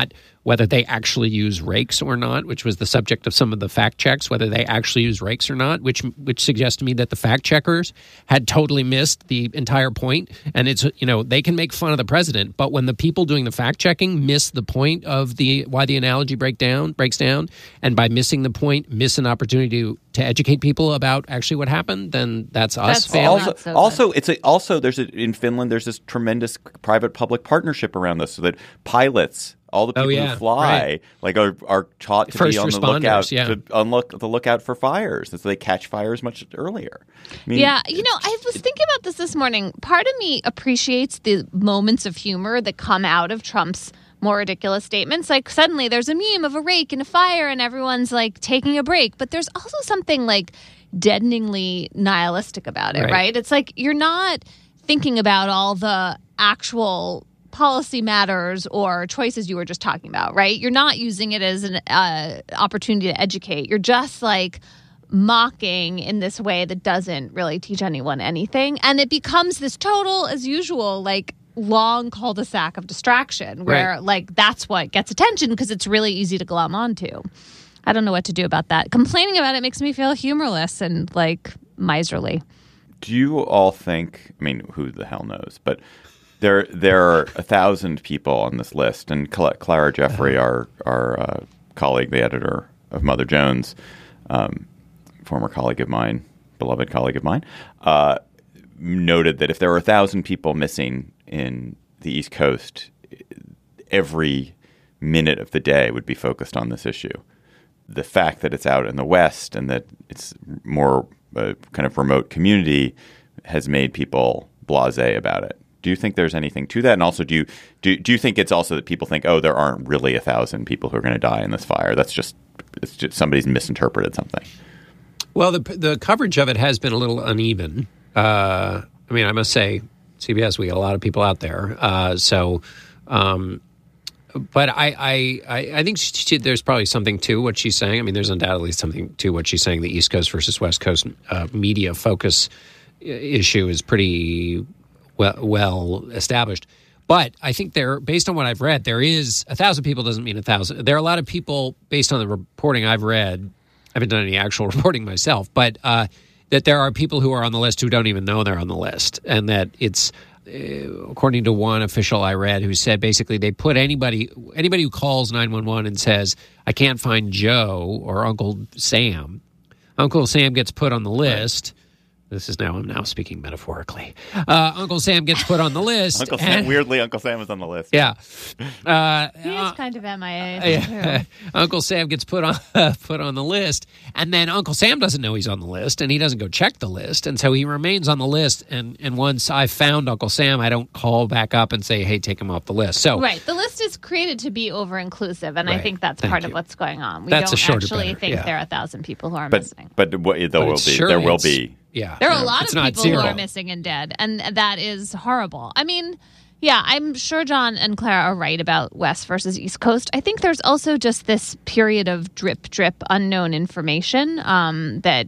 whether they actually use rakes or not, which was the subject of some of the fact checks, whether they actually use rakes or not, which which suggests to me that the fact checkers had totally missed the entire point. And it's, you know, they can make fun of the president, but when the people doing the fact checking miss the point of the why the analogy break down breaks down, and by missing the point, miss an opportunity to, to educate people about actually what happened, then that's us That's failing. Also, so also, it's a, also there's a, in Finland there's this tremendous private-public partnership around this, so that pilots, all the people Oh, yeah, who fly, right. like are are taught to First be on the responders, lookout yeah. to unlook the lookout for fires, and so they catch fires much earlier. I mean, Yeah, you know, I was thinking about this this morning. Part of me appreciates the moments of humor that come out of Trump's more ridiculous statements. Like suddenly there's a meme of a rake and a fire and everyone's like taking a break. But there's also something like deadeningly nihilistic about it, Right. right? It's like you're not thinking about all the actual policy matters or choices you were just talking about, right? You're not using it as an uh, opportunity to educate. You're just like mocking in this way that doesn't really teach anyone anything. And it becomes this total, as usual, like long cul-de-sac of distraction where Right. like that's what gets attention because it's really easy to glom onto. I don't know what to do about that. Complaining about it makes me feel humorless and like miserly. Do you all think? I mean, who the hell knows? But there, there are a thousand people on this list, and Cla- Clara Jeffrey, our our uh, colleague, the editor of Mother Jones, um, former colleague of mine, beloved colleague of mine, uh, noted that if there were a thousand people missing in the East Coast, every minute of the day would be focused on this issue. The fact that it's out in the West and that it's more a kind of remote community has made people blasé about it. Do you think there's anything to that? And also, do you do, do you think it's also that people think, oh, there aren't really a thousand people who are going to die in this fire? That's just, it's just somebody's misinterpreted something. Well, the the coverage of it has been a little uneven. Uh, I mean, I must say, C B S, we got a lot of people out there. Uh, so, um, but I, I, I, I think she, she, there's probably something to what she's saying. I mean, there's undoubtedly something to what she's saying. The East Coast versus West Coast uh, media focus issue is pretty well, well established. But I think there, based on what I've read, there is a thousand people doesn't mean a thousand. There are a lot of people, based on the reporting I've read. I haven't done any actual reporting myself, but uh, that there are people who are on the list who don't even know they're on the list, and that it's, uh, according to one official I read, who said basically they put anybody anybody who calls nine one one and says, I can't find Joe or Uncle Sam, Uncle Sam gets put on the list. This is now, I'm now speaking metaphorically. Uh, Uncle Sam gets put on the list. Uncle Sam, and, weirdly, Uncle Sam is on the list. Yeah. Uh, He is uh, kind of M I A. uh, Uncle Sam gets put on uh, put on the list, and then Uncle Sam doesn't know he's on the list, and he doesn't go check the list, and so he remains on the list. And, and once I found Uncle Sam, I don't call back up and say, "Hey, take him off the list." So Right. The list is created to be over inclusive, and I Right. think that's Thank part you. of what's going on. We That's a don't shorter actually better, think yeah. there are a thousand people who are But missing. but what, there But will it's be. sure there will it's- be. yeah, There are a yeah, lot it's of not people zero. who are missing and dead, and that is horrible. I mean, yeah, I'm sure John and Clara are right about West versus East Coast. I think there's also just this period of drip, drip, unknown information um, that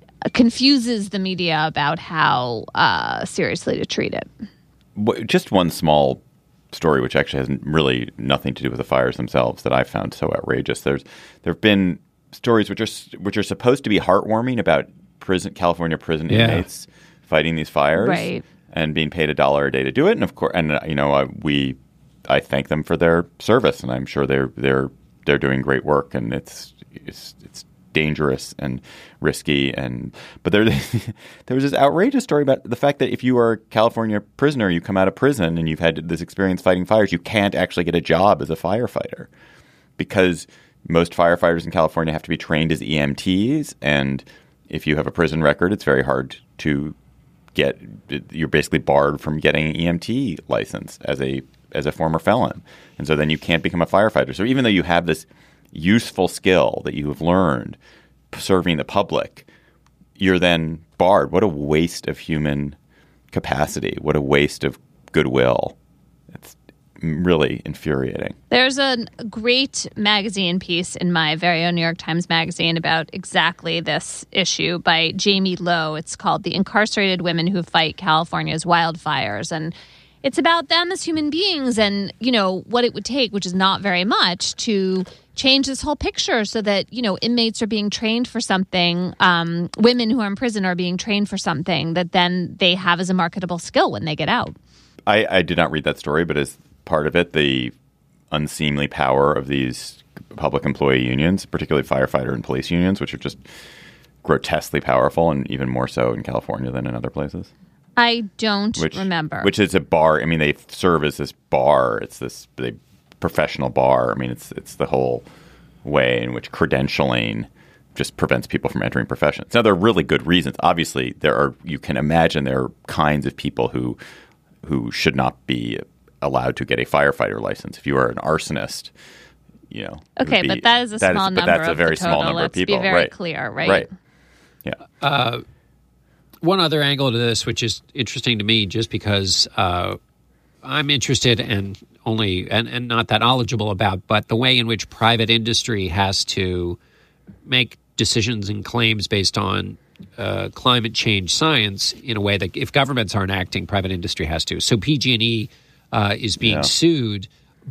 confuses the media about how uh, seriously to treat it. W- Just one small story, which actually has really nothing to do with the fires themselves, that I found so outrageous. There's there have been stories which are s- which are supposed to be heartwarming about prison California prison Yeah. inmates fighting these fires, Right. and being paid a dollar a day to do it. And of course, and uh, you know, uh, we I thank them for their service, and I'm sure they're they're they're doing great work, and it's it's it's dangerous and risky. And but there there was this outrageous story about the fact that if you are a California prisoner, you come out of prison and you've had this experience fighting fires, you can't actually get a job as a firefighter because most firefighters in California have to be trained as E M Ts, and if you have a prison record, it's very hard to get. You're basically barred from getting an E M T license as a as a former felon, and so then you can't become a firefighter. So even though you have this useful skill that you have learned serving the public, you're then barred. What a waste of human capacity! What a waste of goodwill! It's really infuriating. There's a great magazine piece in my very own New York Times Magazine about exactly this issue by Jamie Lowe. It's called "The Incarcerated Women Who Fight California's Wildfires," and It's about them as human beings and, you know, what it would take, which is not very much, to change this whole picture so that, you know, inmates are being trained for something, um, women who are in prison are being trained for something that then they have as a marketable skill when they get out. I, I did not read that story, but as part of it, the unseemly power of these public employee unions, particularly firefighter and police unions, which are just grotesquely powerful and even more so in California than in other places. I don't which, remember. Which is a bar. I mean, they serve as this bar. It's this they, professional bar. I mean, it's it's the whole way in which credentialing just prevents people from entering professions. Now, there are really good reasons. Obviously, there are. You can imagine there are kinds of people who who should not be allowed to get a firefighter license. If you are an arsonist, you know. Okay, be, but that is a that small is, number. But that's a of very the total. small number Let's of people. Be very right. clear, right? Right. Yeah. Uh, one other angle to this, which is interesting to me, just because uh, I'm interested and only and, and not that knowledgeable about, but the way in which private industry has to make decisions and claims based on uh, climate change science in a way that if governments aren't acting, private industry has to. So P G and E uh, is being Yeah. sued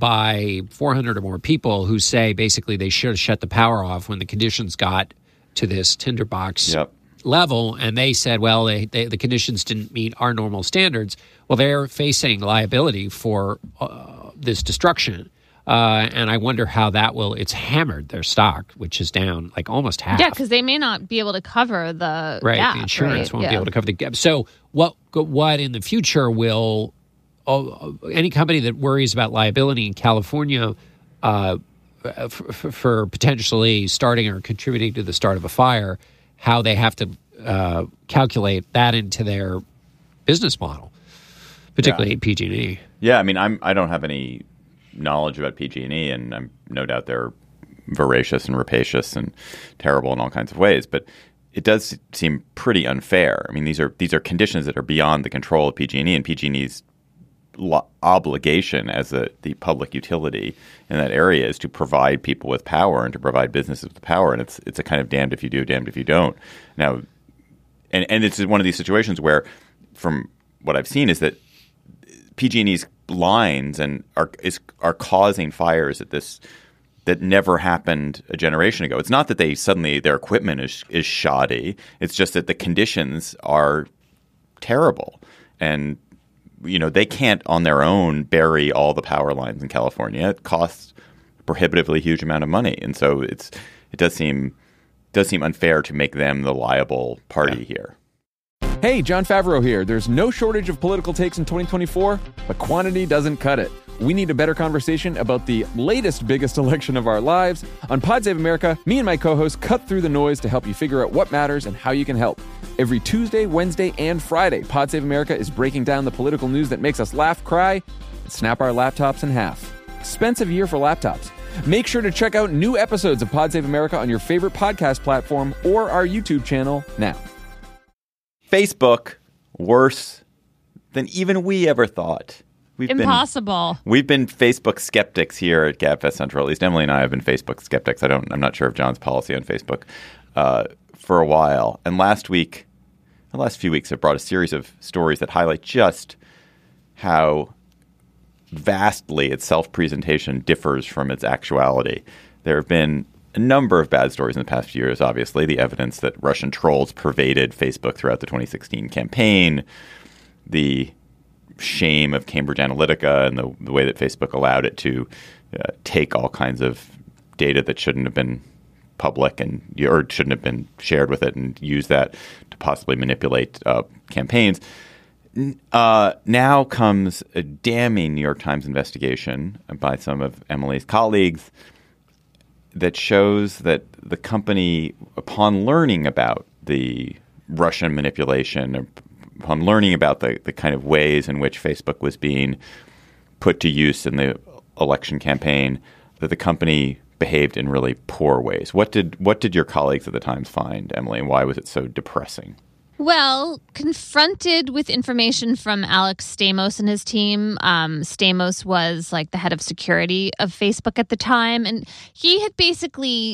by four hundred or more people who say basically they should have shut the power off when the conditions got to this tinderbox Yep. level, and they said, well, they, they, the conditions didn't meet our normal standards. Well, they're facing liability for uh, this destruction, uh, and I wonder how that will. It's hammered their stock, which is down like almost half. Yeah, because they may not be able to cover the right, gap, the insurance right? won't yeah. be able to cover the gap. So, what what in the future will oh, any company that worries about liability in California uh, f- f- for potentially starting or contributing to the start of a fire, how they have to uh, calculate that into their business model, particularly Yeah. P G and E. Yeah, I mean, I'm I don't have any knowledge about P G and E, and I'm no doubt they're voracious and rapacious and terrible in all kinds of ways. But it does seem pretty unfair. I mean, these are these are conditions that are beyond the control of P G and E, and P G and E's lo- obligation as a, the public utility in that area is to provide people with power and to provide businesses with power. And it's it's a kind of damned if you do, damned if you don't. Now, and and it's one of these situations where, from what I've seen, is that P G and E's lines and are is are causing fires at this that never happened a generation ago. It's not that they suddenly their equipment is is shoddy. It's just that the conditions are terrible, and you know they can't on their own bury all the power lines in California. It costs a prohibitively huge amount of money, and so it's it does seem does seem unfair to make them the liable party Yeah. here. Hey, John Favreau here. There's no shortage of political takes in twenty twenty-four, but quantity doesn't cut it. We need a better conversation about the latest biggest election of our lives. On Pod Save America, me and my co-hosts cut through the noise to help you figure out what matters and how you can help. Every Tuesday, Wednesday, and Friday, Pod Save America is breaking down the political news that makes us laugh, cry, and snap our laptops in half. Expensive year for laptops. Make sure to check out new episodes of Pod Save America on your favorite podcast platform or our YouTube channel now. Facebook, worse than even we ever thought. We've Impossible. Been, we've been Facebook skeptics here at GabFest Central. At least Emily and I have been Facebook skeptics. I don't. I'm not sure of John's policy on Facebook uh, for a while. And last week, the last few weeks, have brought a series of stories that highlight just how vastly its self-presentation differs from its actuality. There have been a number of bad stories in the past few years, obviously. The evidence that Russian trolls pervaded Facebook throughout the twenty sixteen campaign, the shame of Cambridge Analytica and the, the way that Facebook allowed it to uh, take all kinds of data that shouldn't have been public and or shouldn't have been shared with it and use that to possibly manipulate uh, campaigns. Uh, now comes a damning New York Times investigation by some of Emily's colleagues that shows that the company, upon learning about the Russian manipulation, upon learning about the, the kind of ways in which Facebook was being put to use in the election campaign, that the company behaved in really poor ways. What did what did your colleagues at the Times find, Emily, and why was it so depressing? Well, confronted with information from Alex Stamos and his team, um, Stamos was like the head of security of Facebook at the time, and he had basically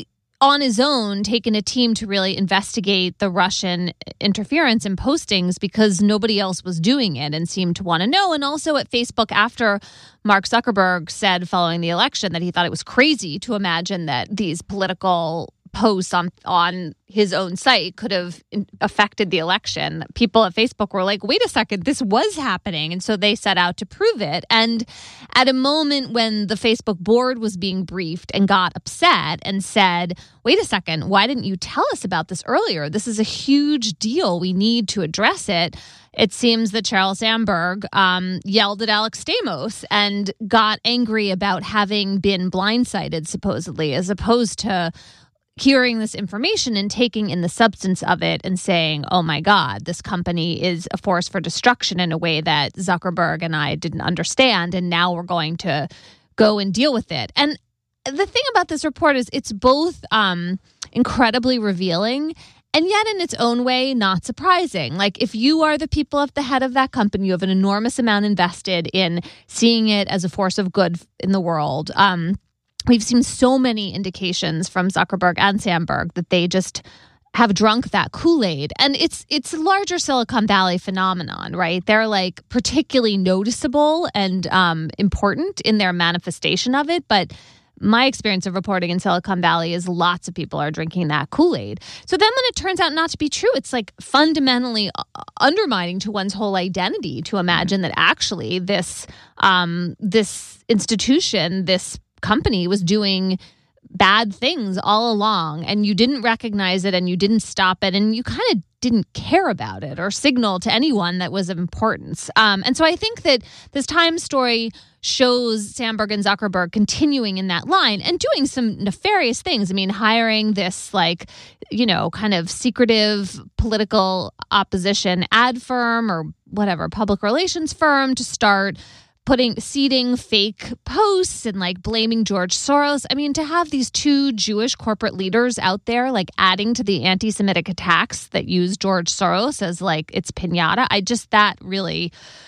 on his own taken a team to really investigate the Russian interference in postings because nobody else was doing it and seemed to want to know. And also at Facebook, after Mark Zuckerberg said following the election that he thought it was crazy to imagine that these political posts on on his own site could have affected the election. People at Facebook were like, wait a second, this was happening. And so they set out to prove it. And at a moment when the Facebook board was being briefed and got upset and said, wait a second, why didn't you tell us about this earlier? This is a huge deal. We need to address it. It seems that Sheryl Sandberg um, yelled at Alex Stamos and got angry about having been blindsided, supposedly, as opposed to hearing this information and taking in the substance of it and saying, oh my God, this company is a force for destruction in a way that Zuckerberg and I didn't understand. And now we're going to go and deal with it. And the thing about this report is it's both um, incredibly revealing and yet in its own way, not surprising. Like if you are the people at the head of that company, you have an enormous amount invested in seeing it as a force of good in the world. Um, We've seen so many indications from Zuckerberg and Sandberg that they just have drunk that Kool-Aid. And it's it's a larger Silicon Valley phenomenon, right? They're like particularly noticeable and um, important in their manifestation of it. But my experience of reporting in Silicon Valley is lots of people are drinking that Kool-Aid. So then when it turns out not to be true, it's like fundamentally undermining to one's whole identity to imagine that actually this um, this institution, this company was doing bad things all along and you didn't recognize it and you didn't stop it and you kind of didn't care about it or signal to anyone that was of importance. Um, and so I think that this Times story shows Sandberg and Zuckerberg continuing in that line and doing some nefarious things. I mean, hiring this like, you know, kind of secretive political opposition ad firm or whatever, public relations firm to start putting seeding fake posts and like blaming George Soros. I mean, to have these two Jewish corporate leaders out there like adding to the anti-Semitic attacks that use George Soros as like its piñata, I just that really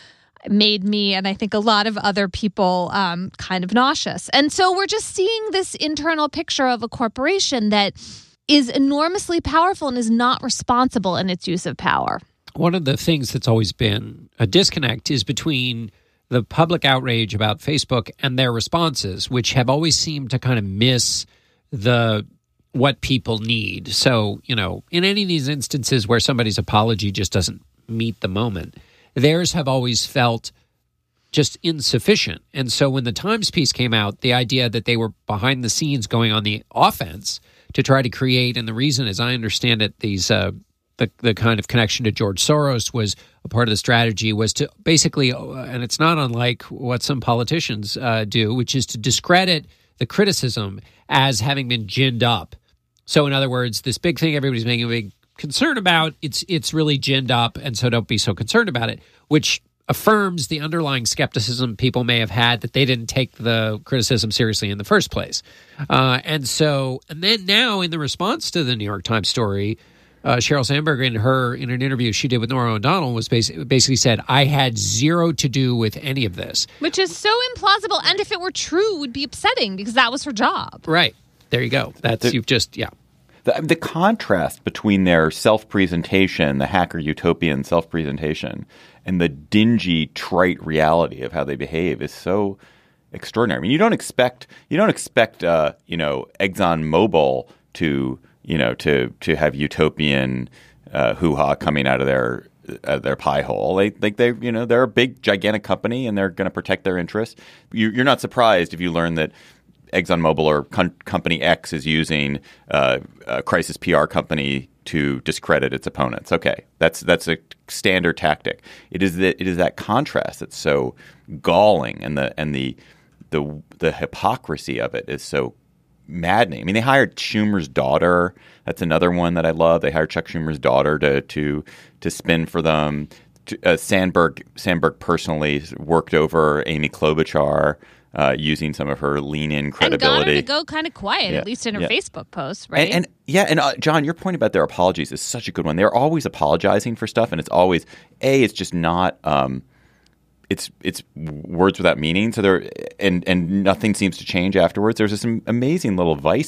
made me and I think a lot of other people um, kind of nauseous. And so we're just seeing this internal picture of a corporation that is enormously powerful and is not responsible in its use of power. One of the things that's always been a disconnect is between the public outrage about Facebook and their responses, which have always seemed to kind of miss the what people need. So, you know, in any of these instances where somebody's apology just doesn't meet the moment, theirs have always felt just insufficient. And so when the Times piece came out, the idea that they were behind the scenes going on the offense to try to create, and the reason, as I understand it, these uh, the the kind of connection to George Soros was a part of the strategy was to basically, and it's not unlike what some politicians uh, do, which is to discredit the criticism as having been ginned up. So in other words, this big thing everybody's making a big concern about, it's it's really ginned up, and so don't be so concerned about it, which affirms the underlying skepticism people may have had that they didn't take the criticism seriously in the first place. Uh, and so, and then now in the response to the New York Times story, Uh, Sheryl Sandberg, in her in an interview she did with Norah O'Donnell, was basically, basically said, "I had zero to do with any of this," which is so implausible. And if it were true, would be upsetting because that was her job. Right there, you go. That's the, you've just yeah. The, the contrast between their self-presentation, the hacker utopian self-presentation, and the dingy, trite reality of how they behave is so extraordinary. I mean, you don't expect you don't expect uh, you know ExxonMobil to. you know, to to have utopian uh, hoo-ha coming out of their uh, their pie hole. They like they you know they're a big gigantic company and they're going to protect their interests. You, you're not surprised if you learn that ExxonMobil or com- company X is using uh, a crisis P R company to discredit its opponents. Okay, that's that's a standard tactic. It is that it is that contrast that's so galling, and the and the the the hypocrisy of it is so maddening. I mean, they hired Schumer's daughter. That's another one that I love. They hired Chuck Schumer's daughter to to to spin for them. Uh, Sandberg Sandberg personally worked over Amy Klobuchar uh, using some of her lean-in credibility. And got her to go kind of quiet, yeah, at least in her yeah. Facebook posts, right? And, and yeah, and uh, John, your point about their apologies is such a good one. They're always apologizing for stuff, and it's always a. It's just not. Um, It's it's words without meaning. So there and and nothing seems to change afterwards. There's this amazing little Vice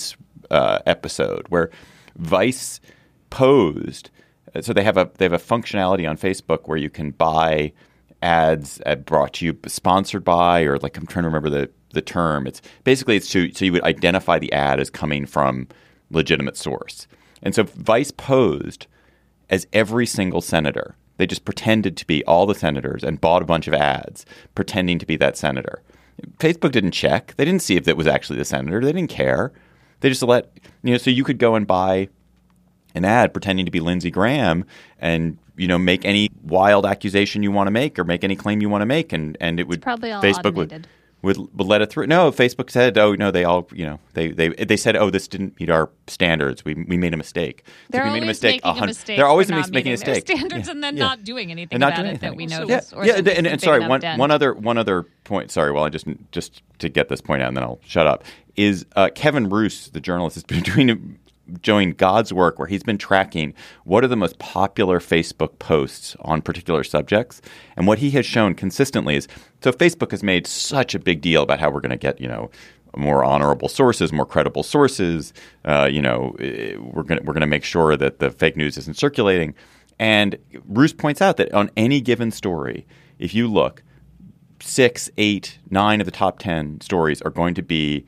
uh, episode where Vice posed. So they have a they have a functionality on Facebook where you can buy ads uh, brought to you, sponsored by, or like I'm trying to remember the the term. It's basically it's to so you would identify the ad as coming from legitimate source. And so Vice posed as every single senator. They just pretended to be all the senators and bought a bunch of ads pretending to be that senator. Facebook didn't check. They didn't see if it was actually the senator. They didn't care. They just let, you know, so you could go and buy an ad pretending to be Lindsey Graham and, you know, make any wild accusation you want to make or make any claim you want to make. And, and it would, it's probably all Facebook automated. Would, would would let it through. No, Facebook said, oh, no, they all, you know, they they they said, oh, this didn't meet our standards. We we made a mistake. They're we always made a mistake. making a mistake. They're always for not making a meeting their mistake. standards Yeah, and then yeah. not doing anything And not about doing it that anything. we So- notice. Yeah, or yeah something and, and big sorry, enough one, dent. one other one other point. Sorry, well, I just just to get this point out, and then I'll shut up. Is uh, Kevin Roose, the journalist, has been doing doing God's work, where he's been tracking what are the most popular Facebook posts on particular subjects, and what he has shown consistently is so Facebook has made such a big deal about how we're going to get, you know, more honorable sources, more credible sources. Uh, you know, we're going we're going to make sure that the fake news isn't circulating. And Roose points out that on any given story, if you look, six, eight, nine of the top ten stories are going to be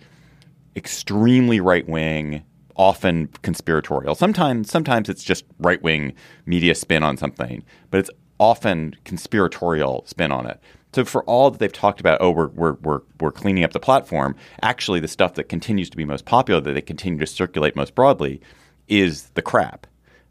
extremely right wing, often conspiratorial. Sometimes, sometimes it's just right wing media spin on something, but it's often conspiratorial spin on it. So for all that they've talked about, oh, we're we're we're we're cleaning up the platform. Actually, the stuff that continues to be most popular, that they continue to circulate most broadly, is the crap.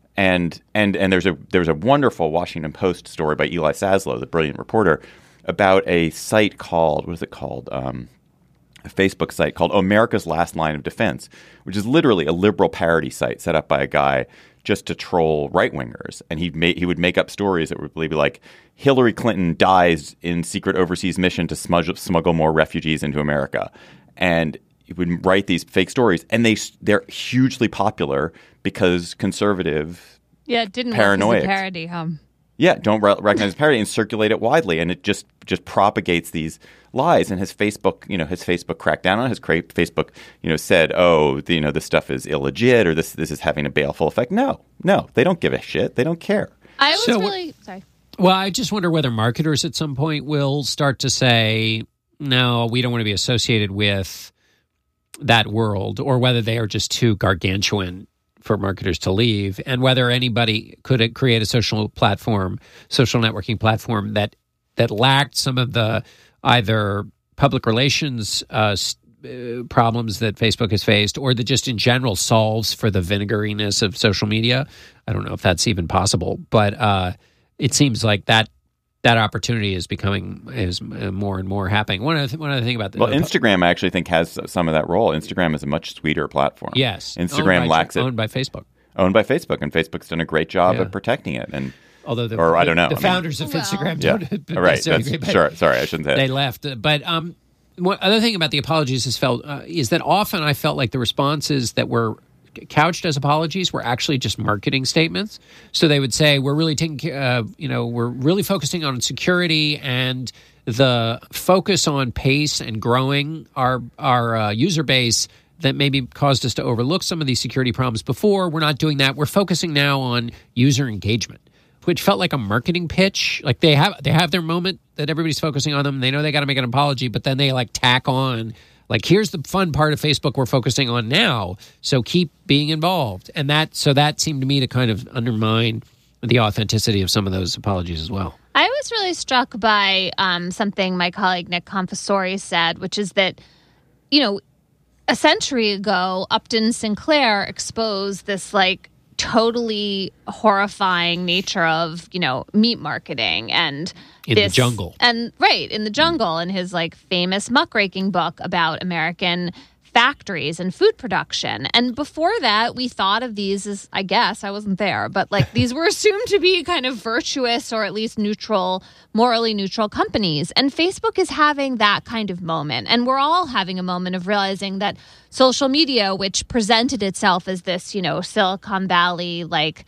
And and and there's a there's a wonderful Washington Post story by Eli Saslow, the brilliant reporter, about a site called what is it called? Um, a Facebook site called America's Last Line of Defense, which is literally a liberal parody site set up by a guy just to troll right-wingers. And he made, he would make up stories that would be like, Hillary Clinton dies in secret overseas mission to smuggle, smuggle more refugees into America. And he would write these fake stories. And they, they're hugely popular because conservative Yeah, it didn't paranoiacs. work as a parody, huh? Yeah, don't re- recognize parody and circulate it widely, and it just just propagates these lies. And has Facebook, you know, has Facebook cracked down on it? Has cra- Facebook, you know, said, oh, the, you know, this stuff is illegit or this this is having a baleful effect? No, no, they don't give a shit. They don't care. I was So- really sorry. Well, I just wonder whether marketers at some point will start to say, no, we don't want to be associated with that world, or whether they are just too gargantuan for marketers to leave, and whether anybody could create a social platform, social networking platform that that lacked some of the either public relations uh, uh, problems that Facebook has faced, or that just in general solves for the vinegariness of social media. I don't know if that's even possible, but uh, it seems like that that opportunity is becoming is more and more happening. One other th- one other thing about the Well, Instagram I actually think has some of that role. Instagram is a much sweeter platform. yes, Instagram owned by, lacks it. owned by Facebook. Owned by Facebook, and Facebook's done a great job Yeah. of protecting it. And Although the, Or I don't know. the I mean- founders of Well. Instagram yeah, don't all right. necessarily That's, agree, but sure. Sorry, I shouldn't say they that. left. But um, one other thing about the apologies is felt uh, is that often I felt like the responses that were couched as apologies were actually just marketing statements. So they would say, "We're really taking, care- uh, you know, we're really focusing on security and the focus on pace and growing our our uh, user base." That maybe caused us to overlook some of these security problems before. We're not doing that. We're focusing now on user engagement, which felt like a marketing pitch. Like they have they have their moment that everybody's focusing on them. They know they got to make an apology, but then they like tack on, like, here's the fun part of Facebook we're focusing on now. So keep being involved. And that so that seemed to me to kind of undermine the authenticity of some of those apologies as well. I was really struck by um, something my colleague Nick Confessori said, which is that, you know, a century ago, Upton Sinclair exposed this like totally horrifying nature of, you know, meat marketing and In the this, jungle. and right in the jungle, in his like famous muckraking book about American factories and food production. And before that, we thought of these as, I guess I wasn't there, but like these were assumed to be kind of virtuous or at least neutral, morally neutral companies. And Facebook is having that kind of moment. And we're all having a moment of realizing that social media, which presented itself as this, you know, Silicon Valley, like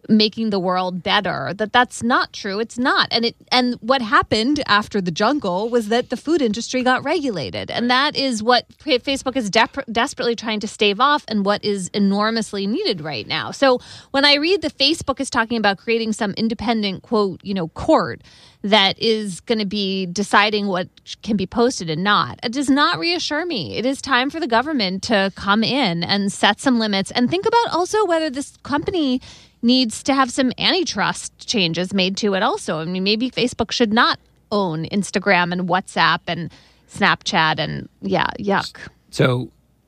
making the world better, that that's not true. It's not. And it and what happened after the jungle was that the food industry got regulated. And that is what Facebook is de- desperately trying to stave off and what is enormously needed right now. So when I read that Facebook is talking about creating some independent, quote, you know, court that is going to be deciding what can be posted and not, it does not reassure me. It is time for the government to come in and set some limits and think about also whether this company needs to have some antitrust changes made to it also. I mean, maybe Facebook should not own Instagram and WhatsApp and Snapchat and, yeah, yuck. So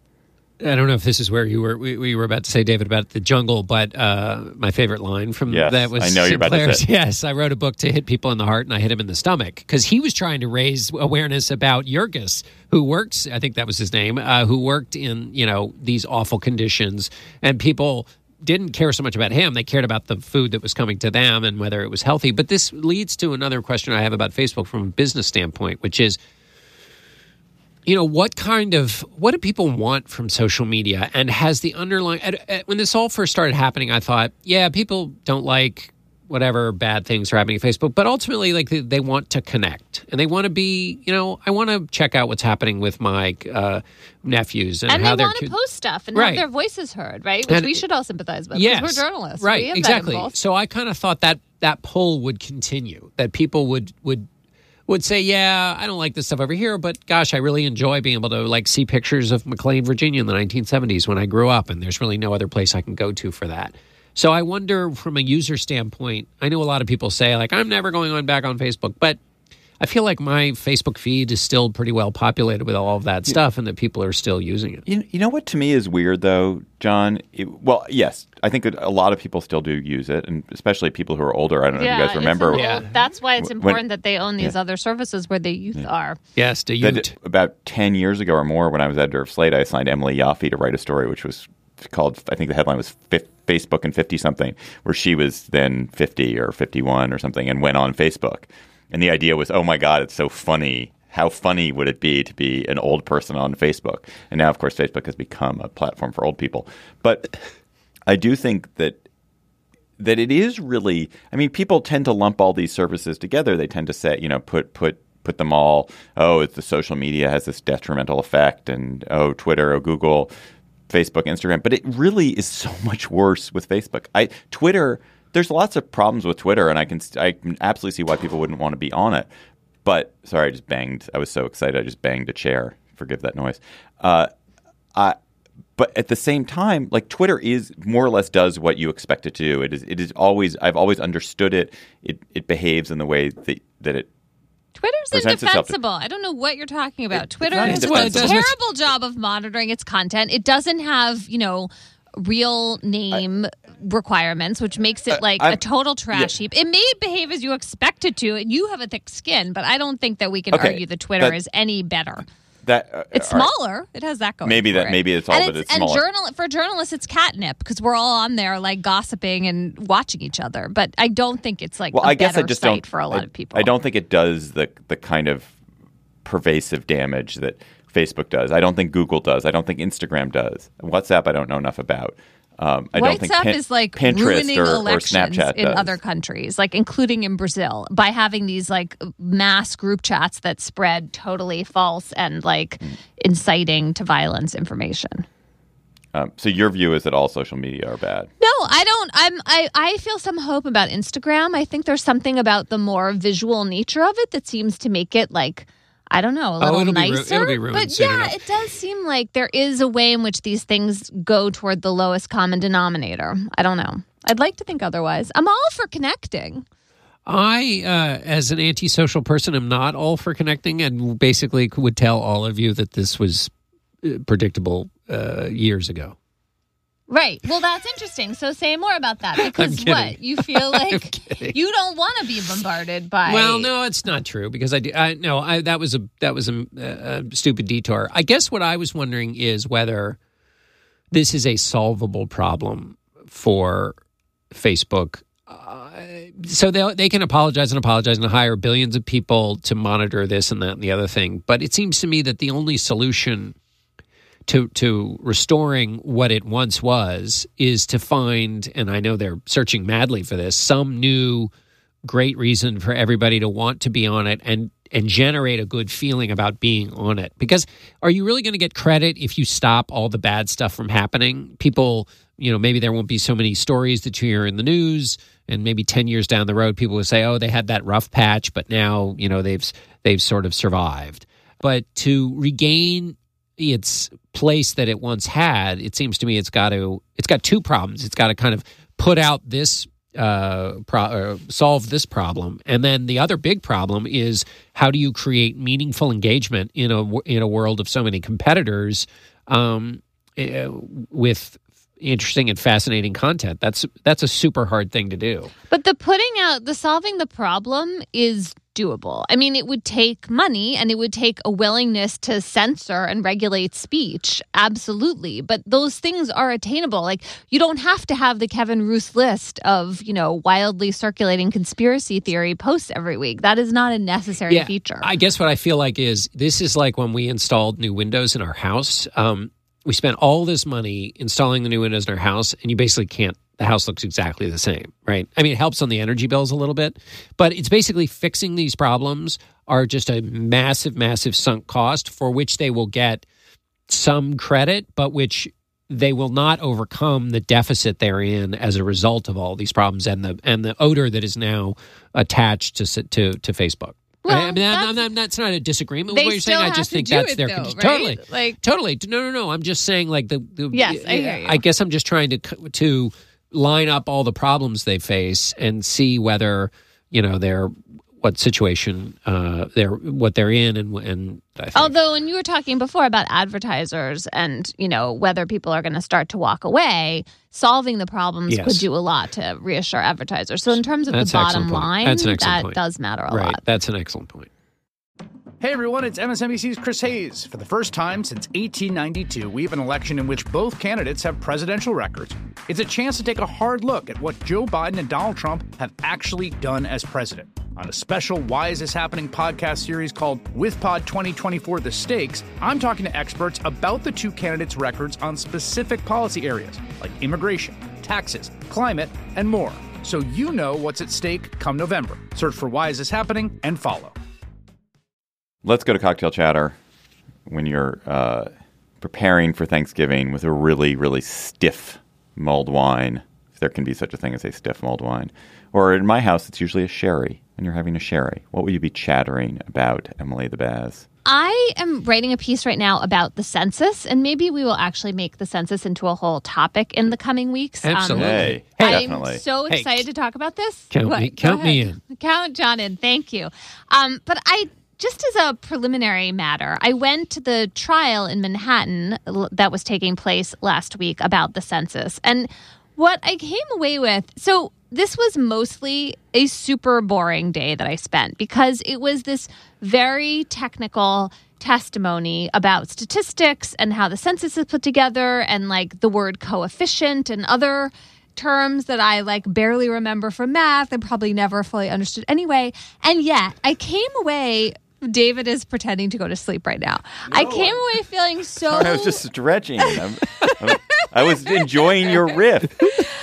I don't know if this is where you were we, we were about to say, David, about the jungle, but uh, my favorite line from yes, that was I know you're about to say. Yes, I wrote a book to hit people in the heart, and I hit him in the stomach because he was trying to raise awareness about Jurgis, who worked, I think that was his name, uh, who worked in, you know, these awful conditions, and people didn't care so much about him. They cared about the food that was coming to them and whether it was healthy. But this leads to another question I have about Facebook from a business standpoint, which is, you know, what kind of, what do people want from social media? And has the underlying, at, at, when this all first started happening, I thought, yeah, people don't like whatever bad things are happening at Facebook, but ultimately, like, they, they want to connect and they want to be, you know, I want to check out what's happening with my uh, nephews and, and how they they're want to post stuff and right. have their voices heard, right? Which And, we should all sympathize with yes, because we're journalists. right? We have Exactly. that impulse. So I kind of thought that that pull would continue, that people would would. would say, yeah, I don't like this stuff over here, but gosh, I really enjoy being able to like see pictures of McLean, Virginia in the nineteen seventies when I grew up, and there's really no other place I can go to for that. So I wonder from a user standpoint, I know a lot of people say like, I'm never going on back on Facebook, but I feel like my Facebook feed is still pretty well populated with all of that stuff and that people are still using it. You, you know what to me is weird though, John? It, well, yes, I think that a lot of people still do use it, and especially people who are older. I don't know yeah, if you guys remember. It's Yeah. old, that's why it's When- important that they own these yeah. other services where the youth Yeah. are. Yes, the That Ute. about ten years ago or more, when I was editor of Slate, I assigned Emily Yaffe to write a story which was called, I think the headline was Fif- Facebook and fifty-something, where she was then fifty or fifty-one or something and went on Facebook. And the idea was, oh my God, it's so funny. How funny would it be to be an old person on Facebook? And now, of course, Facebook has become a platform for old people. But I do think that that it is really, I mean, people tend to lump all these services together. They tend to say, you know, put put put them all, oh, it's the social media has this detrimental effect, and oh, Twitter, oh, Google, Facebook, Instagram. But it really is so much worse with Facebook. I Twitter, there's lots of problems with Twitter, and I can I can absolutely see why people wouldn't want to be on it. But sorry, I just banged. I was so excited, I just banged a chair. Forgive that noise. Uh, I. But at the same time, like Twitter is more or less does what you expect it to do. It is. It is always. I've always understood it. It. It behaves in the way that that it. Twitter's presents itself to- indefensible. I don't know what you're talking about. It- Twitter it's not does a indefensible. terrible job of monitoring its content. It doesn't have, you know, real name requirements, which makes it like I'm- a total trash yeah. heap. It may behave as you expect it to, and you have a thick skin, but I don't think that we can Okay, argue that Twitter that- is any better. That uh, It's all right. smaller. It has that going. Maybe for that- it. maybe it's all and that it's and smaller. journal for journalists, it's catnip because we're all on there like gossiping and watching each other. But I don't think it's like Well, a I guess I better just site don't for a lot I, of people. I don't think it does the the kind of pervasive damage that Facebook does. I don't think Google does. I don't think Instagram does. WhatsApp, I don't know enough about. Um, I don't think WhatsApp Pin- is like Pinterest ruining or, or elections Snapchat in does. other countries, like including in Brazil, by having these like mass group chats that spread totally false and like Mm. inciting to violence information. Um, so your view is that all social media are bad. No, I don't. I'm. I, I feel some hope about Instagram. I think there's something about the more visual nature of it that seems to make it like, I don't know, a little Oh, it'll be ru- nicer. it'll be ruined but soon yeah, enough. it does seem like there is a way in which these things go toward the lowest common denominator. I don't know. I'd like to think otherwise. I'm all for connecting. I, uh, as an antisocial person, am not all for connecting, and basically would tell all of you that this was uh, predictable uh, years ago. Right. Well, that's interesting. So say more about that. Because kidding. what? You feel like kidding. you don't want to be bombarded by... Well, no, it's not true because I, do- I no, I, that was a that was a, a stupid detour. I guess what I was wondering is whether this is a solvable problem for Facebook. Uh, so they they can apologize and apologize and hire billions of people to monitor this and that and the other thing. But it seems to me that the only solution to to restoring what it once was is to find, and I know they're searching madly for this, some new great reason for everybody to want to be on it and and generate a good feeling about being on it. Because are you really going to get credit if you stop all the bad stuff from happening? People, you know, maybe there won't be so many stories that you hear in the news, and maybe ten years down the road, people will say, oh, they had that rough patch, but now, you know, they've they've sort of survived. But to regain its place that it once had, it seems to me it's got to it's got two problems. It's got to kind of put out this uh, pro, uh solve this problem, and then the other big problem is how do you create meaningful engagement in a in a world of so many competitors um, uh, with interesting and fascinating content. That's that's a super hard thing to do. But the putting out, the solving the problem is doable. I mean, it would take money and it would take a willingness to censor and regulate speech. Absolutely. But those things are attainable. Like, you don't have to have the Kevin Roose list of, you know, wildly circulating conspiracy theory posts every week. That is not a necessary yeah, feature. I guess what I feel like is this is like when we installed new windows in our house. Um, we spent all this money installing the new windows in our house, and you basically can't. The house looks exactly the same, right? I mean, it helps on the energy bills a little bit, but it's basically fixing these problems are just a massive, massive sunk cost for which they will get some credit, but which they will not overcome the deficit they're in as a result of all these problems and the and the odor that is now attached to to to Facebook. Well, I mean, that's, I'm, I'm, that's not a disagreement they with what you're saying. I still just have think to do that's it, their though, con- right? totally, Like- totally. No, no, no. I'm just saying, like the, the Yes, I hear you. I guess I'm just trying to to line up all the problems they face and see whether you know they're what situation uh, they're what they're in and and. I think. Although, when you were talking before about advertisers and, you know, whether people are going to start to walk away, solving the problems Yes. could do a lot to reassure advertisers. So in terms of That's the an bottom excellent point. line, That's an excellent that point. does matter a right, lot. that's an excellent point. Hey everyone, it's M S N B C's Chris Hayes. For the first time since eighteen ninety-two, we have an election in which both candidates have presidential records. It's a chance to take a hard look at what Joe Biden and Donald Trump have actually done as president. On a special Why Is This Happening podcast series called WithPod twenty twenty-four The Stakes, I'm talking to experts about the two candidates' records on specific policy areas like immigration, taxes, climate, and more. So you know what's at stake come November. Search for Why Is This Happening and follow. Let's go to cocktail chatter when you're uh, preparing for Thanksgiving with a really, really stiff mulled wine, if there can be such a thing as a stiff mulled wine. Or in my house, it's usually a sherry, and you're having a sherry. What will you be chattering about, Emily the Baz? I am writing a piece right now about the census, and maybe we will actually make the census into a whole topic in the coming weeks. Absolutely. Hey, I'm definitely. so Hey, excited to talk about this. count What? me- Go count me ahead. Count John in. Thank you. Um, but I just as a preliminary matter, I went to the trial in Manhattan l- that was taking place last week about the census. And what I came away with, so this was mostly a super boring day that I spent because it was this very technical testimony about statistics and how the census is put together and like the word coefficient and other terms that I like barely remember from math and probably never fully understood anyway. And yet I came away. David is pretending to go to sleep right now. No, I came away feeling so. I was just stretching. I'm, I'm, I was enjoying your riff.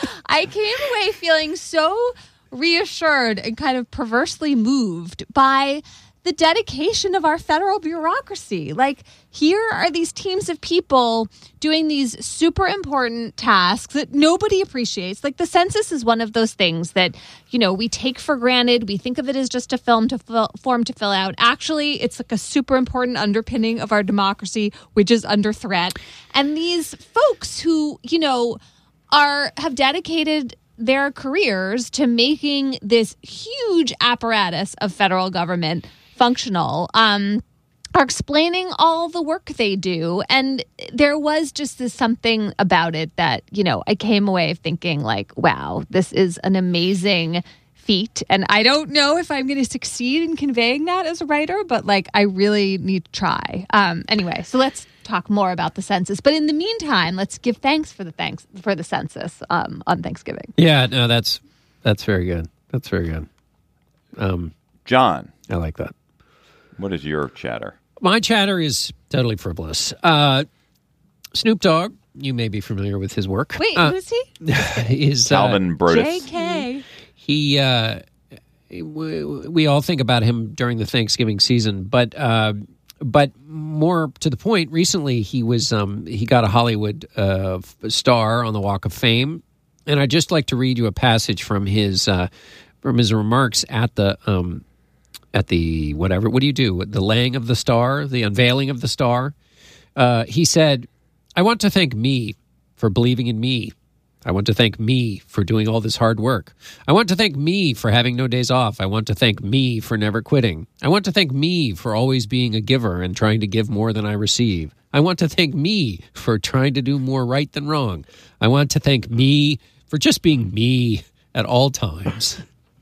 I came away feeling so reassured and kind of perversely moved by the dedication of our federal bureaucracy. Like, here are these teams of people doing these super important tasks that nobody appreciates. Like, the census is one of those things that, you know, we take for granted. We think of it as just a film to fill, form to fill out. Actually, it's like a super important underpinning of our democracy, which is under threat. And these folks who, you know, are have dedicated their careers to making this huge apparatus of federal government functional, um, are explaining all the work they do. And there was just this something about it that, you know, I came away thinking like, wow, this is an amazing feat. And I don't know if I'm going to succeed in conveying that as a writer, but like, I really need to try. Um, anyway, so let's talk more about the census. But in the meantime, let's give thanks for the thanks for the census um, on Thanksgiving. Yeah, no, that's that's very good. That's very good. Um, John, I like that. what is your chatter? My chatter is totally frivolous. Uh, Snoop Dogg, you may be familiar with his work. Wait, Uh, who's he? is uh, Calvin Brodus. J K. he uh, we, we all think about him during the Thanksgiving season, but uh, but more to the point, recently he was um, he got a Hollywood uh, star on the Walk of Fame, and I'd just like to read you a passage from his uh, from his remarks at the um, at the whatever. What do you do? The laying of the star, the unveiling of the star. Uh, he said, "I want to thank me for believing in me. I want to thank me for doing all this hard work. I want to thank me for having no days off. I want to thank me for never quitting. I want to thank me for always being a giver and trying to give more than I receive. I want to thank me for trying to do more right than wrong. I want to thank me for just being me at all times."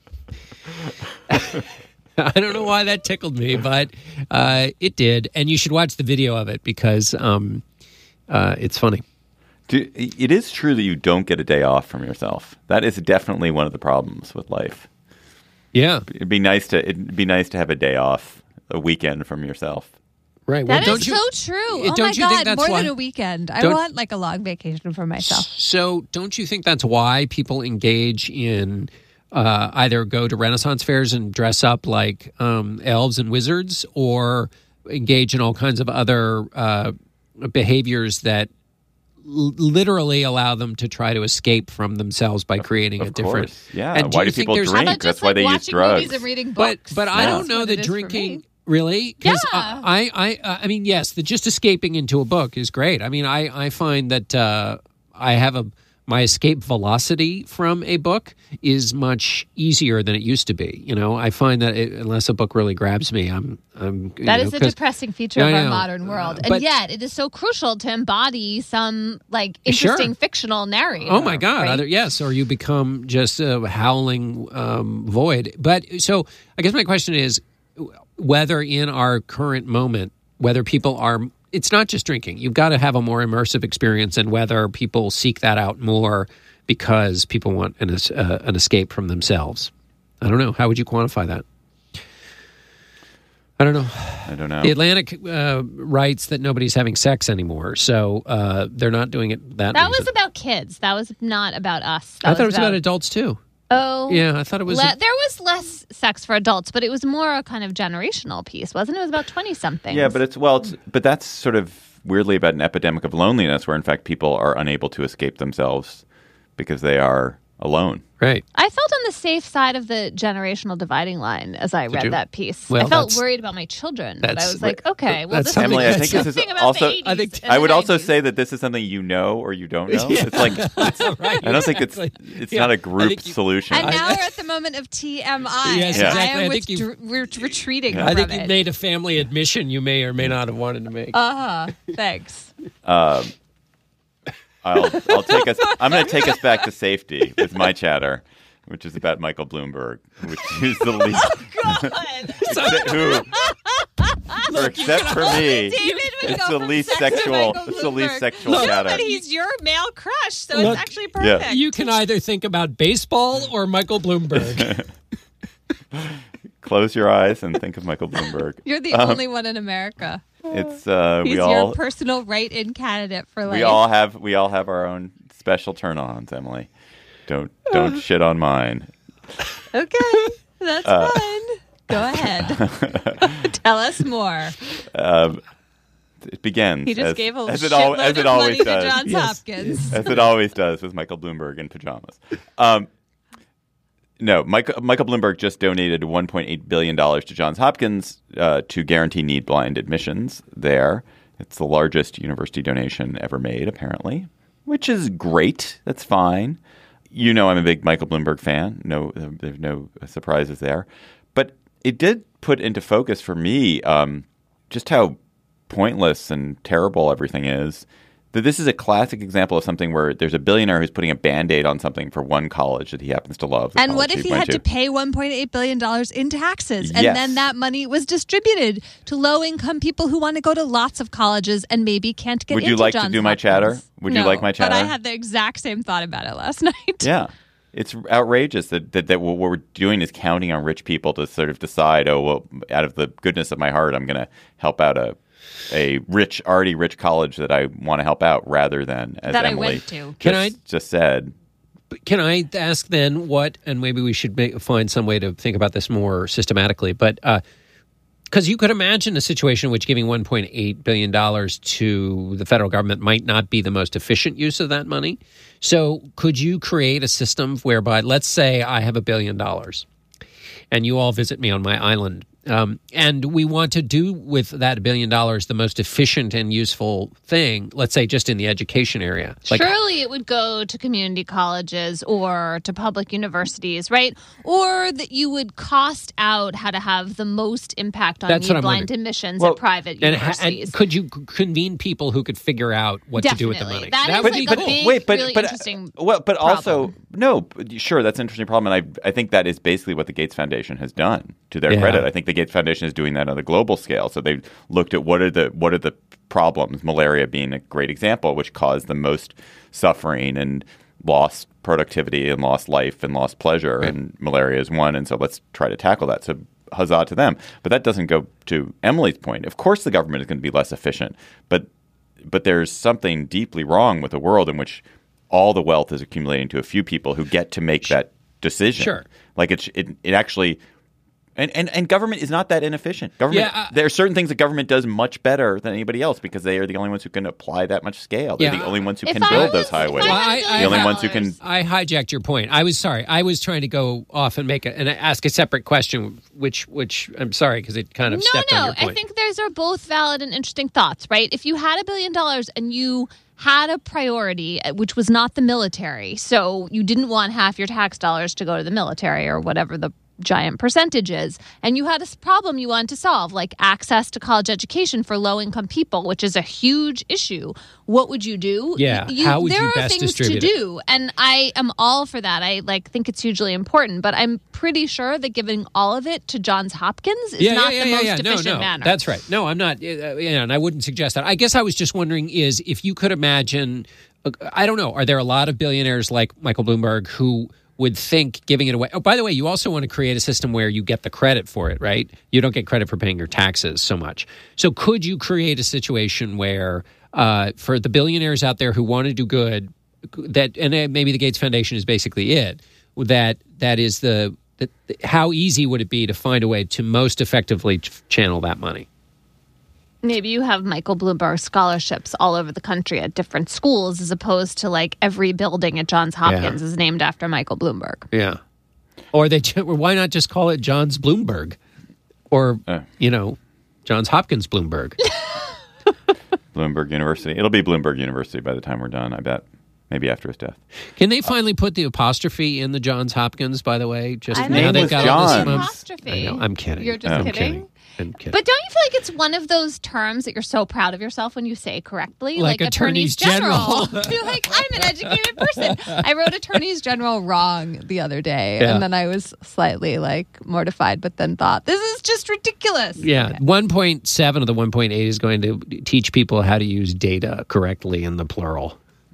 I don't know why that tickled me, but uh, it did. And you should watch the video of it because um, uh, it's funny. Do, it is true that you don't get a day off from yourself. That is definitely one of the problems with life. Yeah, it'd be nice to it'd be nice to have a day off, a weekend from yourself. Right. That well, is don't you, so true. Oh don't my you think God, that's more why, than a weekend. I don't- want like a long vacation for myself. So don't you think that's why people engage in uh, either go to Renaissance fairs and dress up like um, elves and wizards, or engage in all kinds of other uh, behaviors that l- literally allow them to try to escape from themselves by creating Of a different. course. Yeah. And Why you do think people there's- drink? How about That's just, why like, they use watching drugs. movies and reading But books? but I Yeah. don't That's know what that it is for drinking me. really. 'Cause Yeah. I I I I mean yes, the just escaping into a book is great. I mean I I find that uh, I have a my escape velocity from a book is much easier than it used to be. You know, I find that it, unless a book really grabs me, I'm I'm you That know, is a 'cause- depressing feature Yeah, of I our know. modern world. Uh, and but- yet it is so crucial to embody some like Sure. interesting fictional narrator. Oh my God! right? Either yes, or you become just a howling um, void. But so I guess my question is whether in our current moment, whether people are. It's not just drinking. You've got to have a more immersive experience, and whether people seek that out more because people want an es- uh, an escape from themselves. I don't know. How would you quantify that? I don't know. I don't know. The Atlantic uh, writes that nobody's having sex anymore, so uh, they're not doing it that. That reason. was about kids. That was not about us. That I thought it was about adults too. Oh, Yeah, I thought it was. le- there was less sex for adults, but it was more a kind of generational piece, wasn't it? It was about twenty something. Yeah, but it's well, it's, but that's sort of weirdly about an epidemic of loneliness, where in fact people are unable to escape themselves because they are alone. Right. I felt on the safe side of the generational dividing line as I read you? that piece. Well, I felt that's- worried about my children, but I that's- was like, okay, well, that's this something Emily, is I think that's- this is something about also. the eighties I think- and I the would also nineties. say that this is something you know or you don't know. Yeah. It's like it's, Right, I don't think it's exactly. it's Yeah. not I a group think you- solution. And now we're at the moment of T M I. Yes, and exactly. I am I think you- withdr- we're retreating I from think it. you made a family admission you may or may not have wanted to make. Uh-huh. Thanks. Um, I'll I'll take us. I'm going to take us back to safety with my chatter, which is about Michael Bloomberg, which is the least. except, who, or except for me, David would it's go the from least sex to sexual. Michael It's the least Bloomberg. sexual No, chatter. but he's your male crush, so Look, it's actually Yeah. perfect. You can either think about baseball or Michael Bloomberg. Close your eyes and think of Michael Bloomberg. You're the Um, only one in America. It's uh, He's we your all personal write-in candidate for life. we all have we all have our own special turn-ons. Emily, don't don't shit on mine. Okay, that's Uh, fine. Go ahead. Tell us more. Um, it begins. He just as, gave a as it, al- shitload as it of always money to does. Johns Yes. Hopkins. As it always does with Michael Bloomberg in pajamas. Um, no, Michael, Michael Bloomberg just donated one point eight billion dollars to Johns Hopkins uh, to guarantee need-blind admissions there. It's the largest university donation ever made, apparently, which is great. That's fine. You know I'm a big Michael Bloomberg fan. No, there's no surprises there. But it did put into focus for me um, just how pointless and terrible everything is. That this is a classic example of something where there's a billionaire who's putting a Band-Aid on something for one college that he happens to love. the And what college if he went had to pay one point eight billion dollars in taxes? And Yes. then that money was distributed to low-income people who want to go to lots of colleges and maybe can't get Would into you like to Johns do my Hopkins. chatter? Would you No, like my chatter? But I had the exact same thought about it last night. Yeah. It's outrageous that, that, that what we're doing is counting on rich people to sort of decide, oh, well, out of the goodness of my heart, I'm going to help out a a rich, already rich college that I want to help out rather than, as That I Emily went to. just, Can I- just said. Can I ask then what, and maybe we should make, find some way to think about this more systematically, but because uh, you could imagine a situation in which giving one point eight billion dollars to the federal government might not be the most efficient use of that money. So could you create a system whereby, let's say I have a billion dollars and you all visit me on my island, Um, and we want to do with that billion dollars the most efficient and useful thing, let's say just in the education area. Like, Surely it would go to community colleges or to public universities, right? Or that you would cost out how to have the most impact on That's what I'm blind wondering. admissions Well, at private and, universities. and could you c- convene people who could figure out what to do with the money? That is would like be a cool. big, Wait, but really but interesting well, but also problem. no, sure, that's an interesting problem, and I I think that is basically what the Gates Foundation has done. To their Yeah. credit, I think the Gates Foundation is doing that on a global scale. So they've looked at what are the what are the problems, malaria being a great example, which caused the most suffering and lost productivity and lost life and lost pleasure, Right. and malaria is one. And so let's try to tackle that. So huzzah to them. But that doesn't go to Emily's point. Of course, the government is going to be less efficient, but but there's something deeply wrong with a world in which all the wealth is accumulating to a few people who get to make that decision. Sure. Like it, it, it actually, and, and, and government is not that inefficient. Government, Yeah, uh, there are certain things that government does much better than anybody else because they are the only ones who can apply that much scale. They're Yeah. the only ones who If can I build was- those if I highways. had Well, I- a I- the only billion ones who can. dollars- I hijacked your point. I was sorry. I was trying to go off and make a, and ask a separate question, which which I'm sorry because it kind of No, stepped on no. your point. I think those are both valid and interesting thoughts, right? If you had a billion dollars and you had a priority, uh, which was not the military, so you didn't want half your tax dollars to go to the military or whatever the giant percentages, and you had a s- problem you wanted to solve, like access to college education for low-income people, which is a huge issue, what would you do? Yeah, You- how would there you are best things distribute to it? do, and I am all for that. I like think it's hugely important, but I'm pretty sure that giving all of it to Johns Hopkins is yeah, not yeah, yeah, the yeah, most yeah. efficient no, no, manner. That's right. No, I'm not. Uh, yeah, and I wouldn't suggest that. I guess I was just wondering is if you could imagine, uh, I don't know, are there a lot of billionaires like Michael Bloomberg who would think giving it away? Oh, by the way, you also want to create a system where you get the credit for it, right? You don't get credit for paying your taxes so much. So could you create a situation where uh, for the billionaires out there who want to do good, that and uh, maybe the Gates Foundation is basically it, that that is the that how easy would it be to find a way to most effectively ch- channel that money? Maybe you have Michael Bloomberg scholarships all over the country at different schools, as opposed to like every building at Johns Hopkins Yeah. is named after Michael Bloomberg. Yeah. Or they or why not just call it Johns Bloomberg? Or, Uh. you know, Johns Hopkins Bloomberg. Bloomberg University. It'll be Bloomberg University by the time we're done, I bet. Maybe after his death. Can they finally put the apostrophe in the Johns Hopkins, by the way? Just I now think they've it's got all this Johns. mum- Apostrophe. I know, I'm kidding. You're just I'm kidding? I'm kidding. But don't you feel like it's one of those terms that you're so proud of yourself when you say correctly? Like attorneys general. You're like, I'm an educated person. I wrote attorneys general wrong the other day, Yeah. and then I was slightly like mortified, but then thought, this is just ridiculous. Yeah, one point seven of the one point eight is going to teach people how to use data correctly in the plural.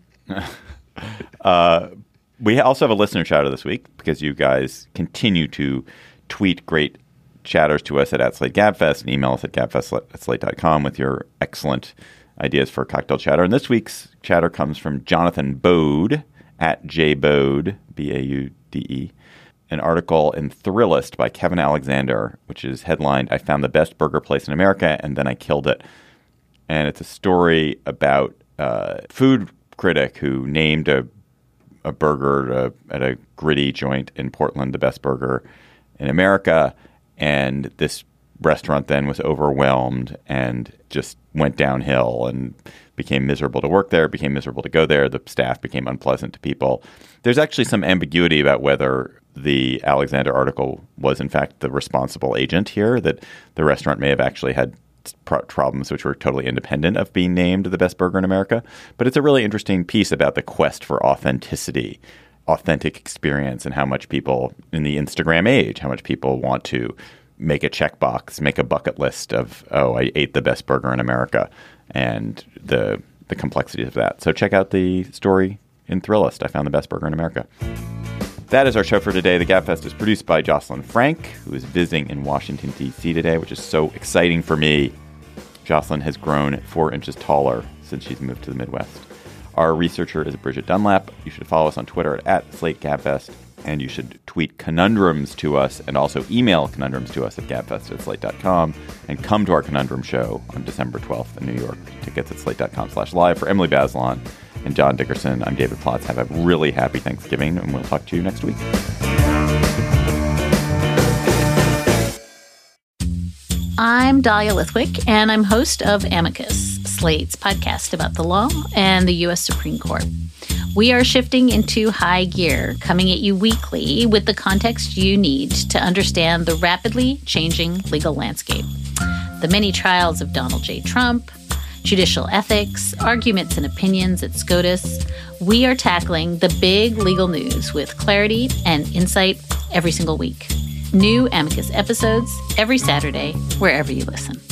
Uh, we also have a listener chatter this week because you guys continue to tweet great chatters to us at, at Slate Gabfest and email us at gabfest at slate dot com with your excellent ideas for cocktail chatter. And this week's chatter comes from Jonathan Bode at jbode, B A U D E, an article in Thrillist by Kevin Alexander, which is headlined, "I found the best burger place in America and then I killed it." And it's a story about a food critic who named a a burger at a, at a gritty joint in Portland the best burger in America. And this restaurant then was overwhelmed and just went downhill and became miserable to work there, it became miserable to go there. The staff became unpleasant to people. There's actually some ambiguity about whether the Alexander article was in fact the responsible agent here, that the restaurant may have actually had pro- problems which were totally independent of being named the best burger in America. But it's a really interesting piece about the quest for authenticity, authentic experience, and how much people in the Instagram age, how much people want to make a checkbox, make a bucket list of, oh, I ate the best burger in America, and the the complexities of that. So check out the story in Thrillist. I found the best burger in America. That is our show for today. The Gabfest is produced by Jocelyn Frank, who is visiting in Washington, D C today, which is so exciting for me. Jocelyn has grown four inches taller since she's moved to the Midwest. Our researcher is Bridget Dunlap. You should follow us on Twitter at, at SlateGabFest, and you should tweet conundrums to us and also email conundrums to us at gabfest at slate dot com, and come to our Conundrum show on December twelfth in New York. Tickets at slate dot com slash live. For Emily Bazelon and John Dickerson, I'm David Plotz. Have a really happy Thanksgiving, and we'll talk to you next week. I'm Dahlia Lithwick, and I'm host of Amicus, Slate's podcast about the law and the U S Supreme Court. We are shifting into high gear, coming at you weekly with the context you need to understand the rapidly changing legal landscape. The many trials of Donald J. Trump, judicial ethics, arguments and opinions at SCOTUS. We are tackling the big legal news with clarity and insight every single week. New Amicus episodes every Saturday, wherever you listen.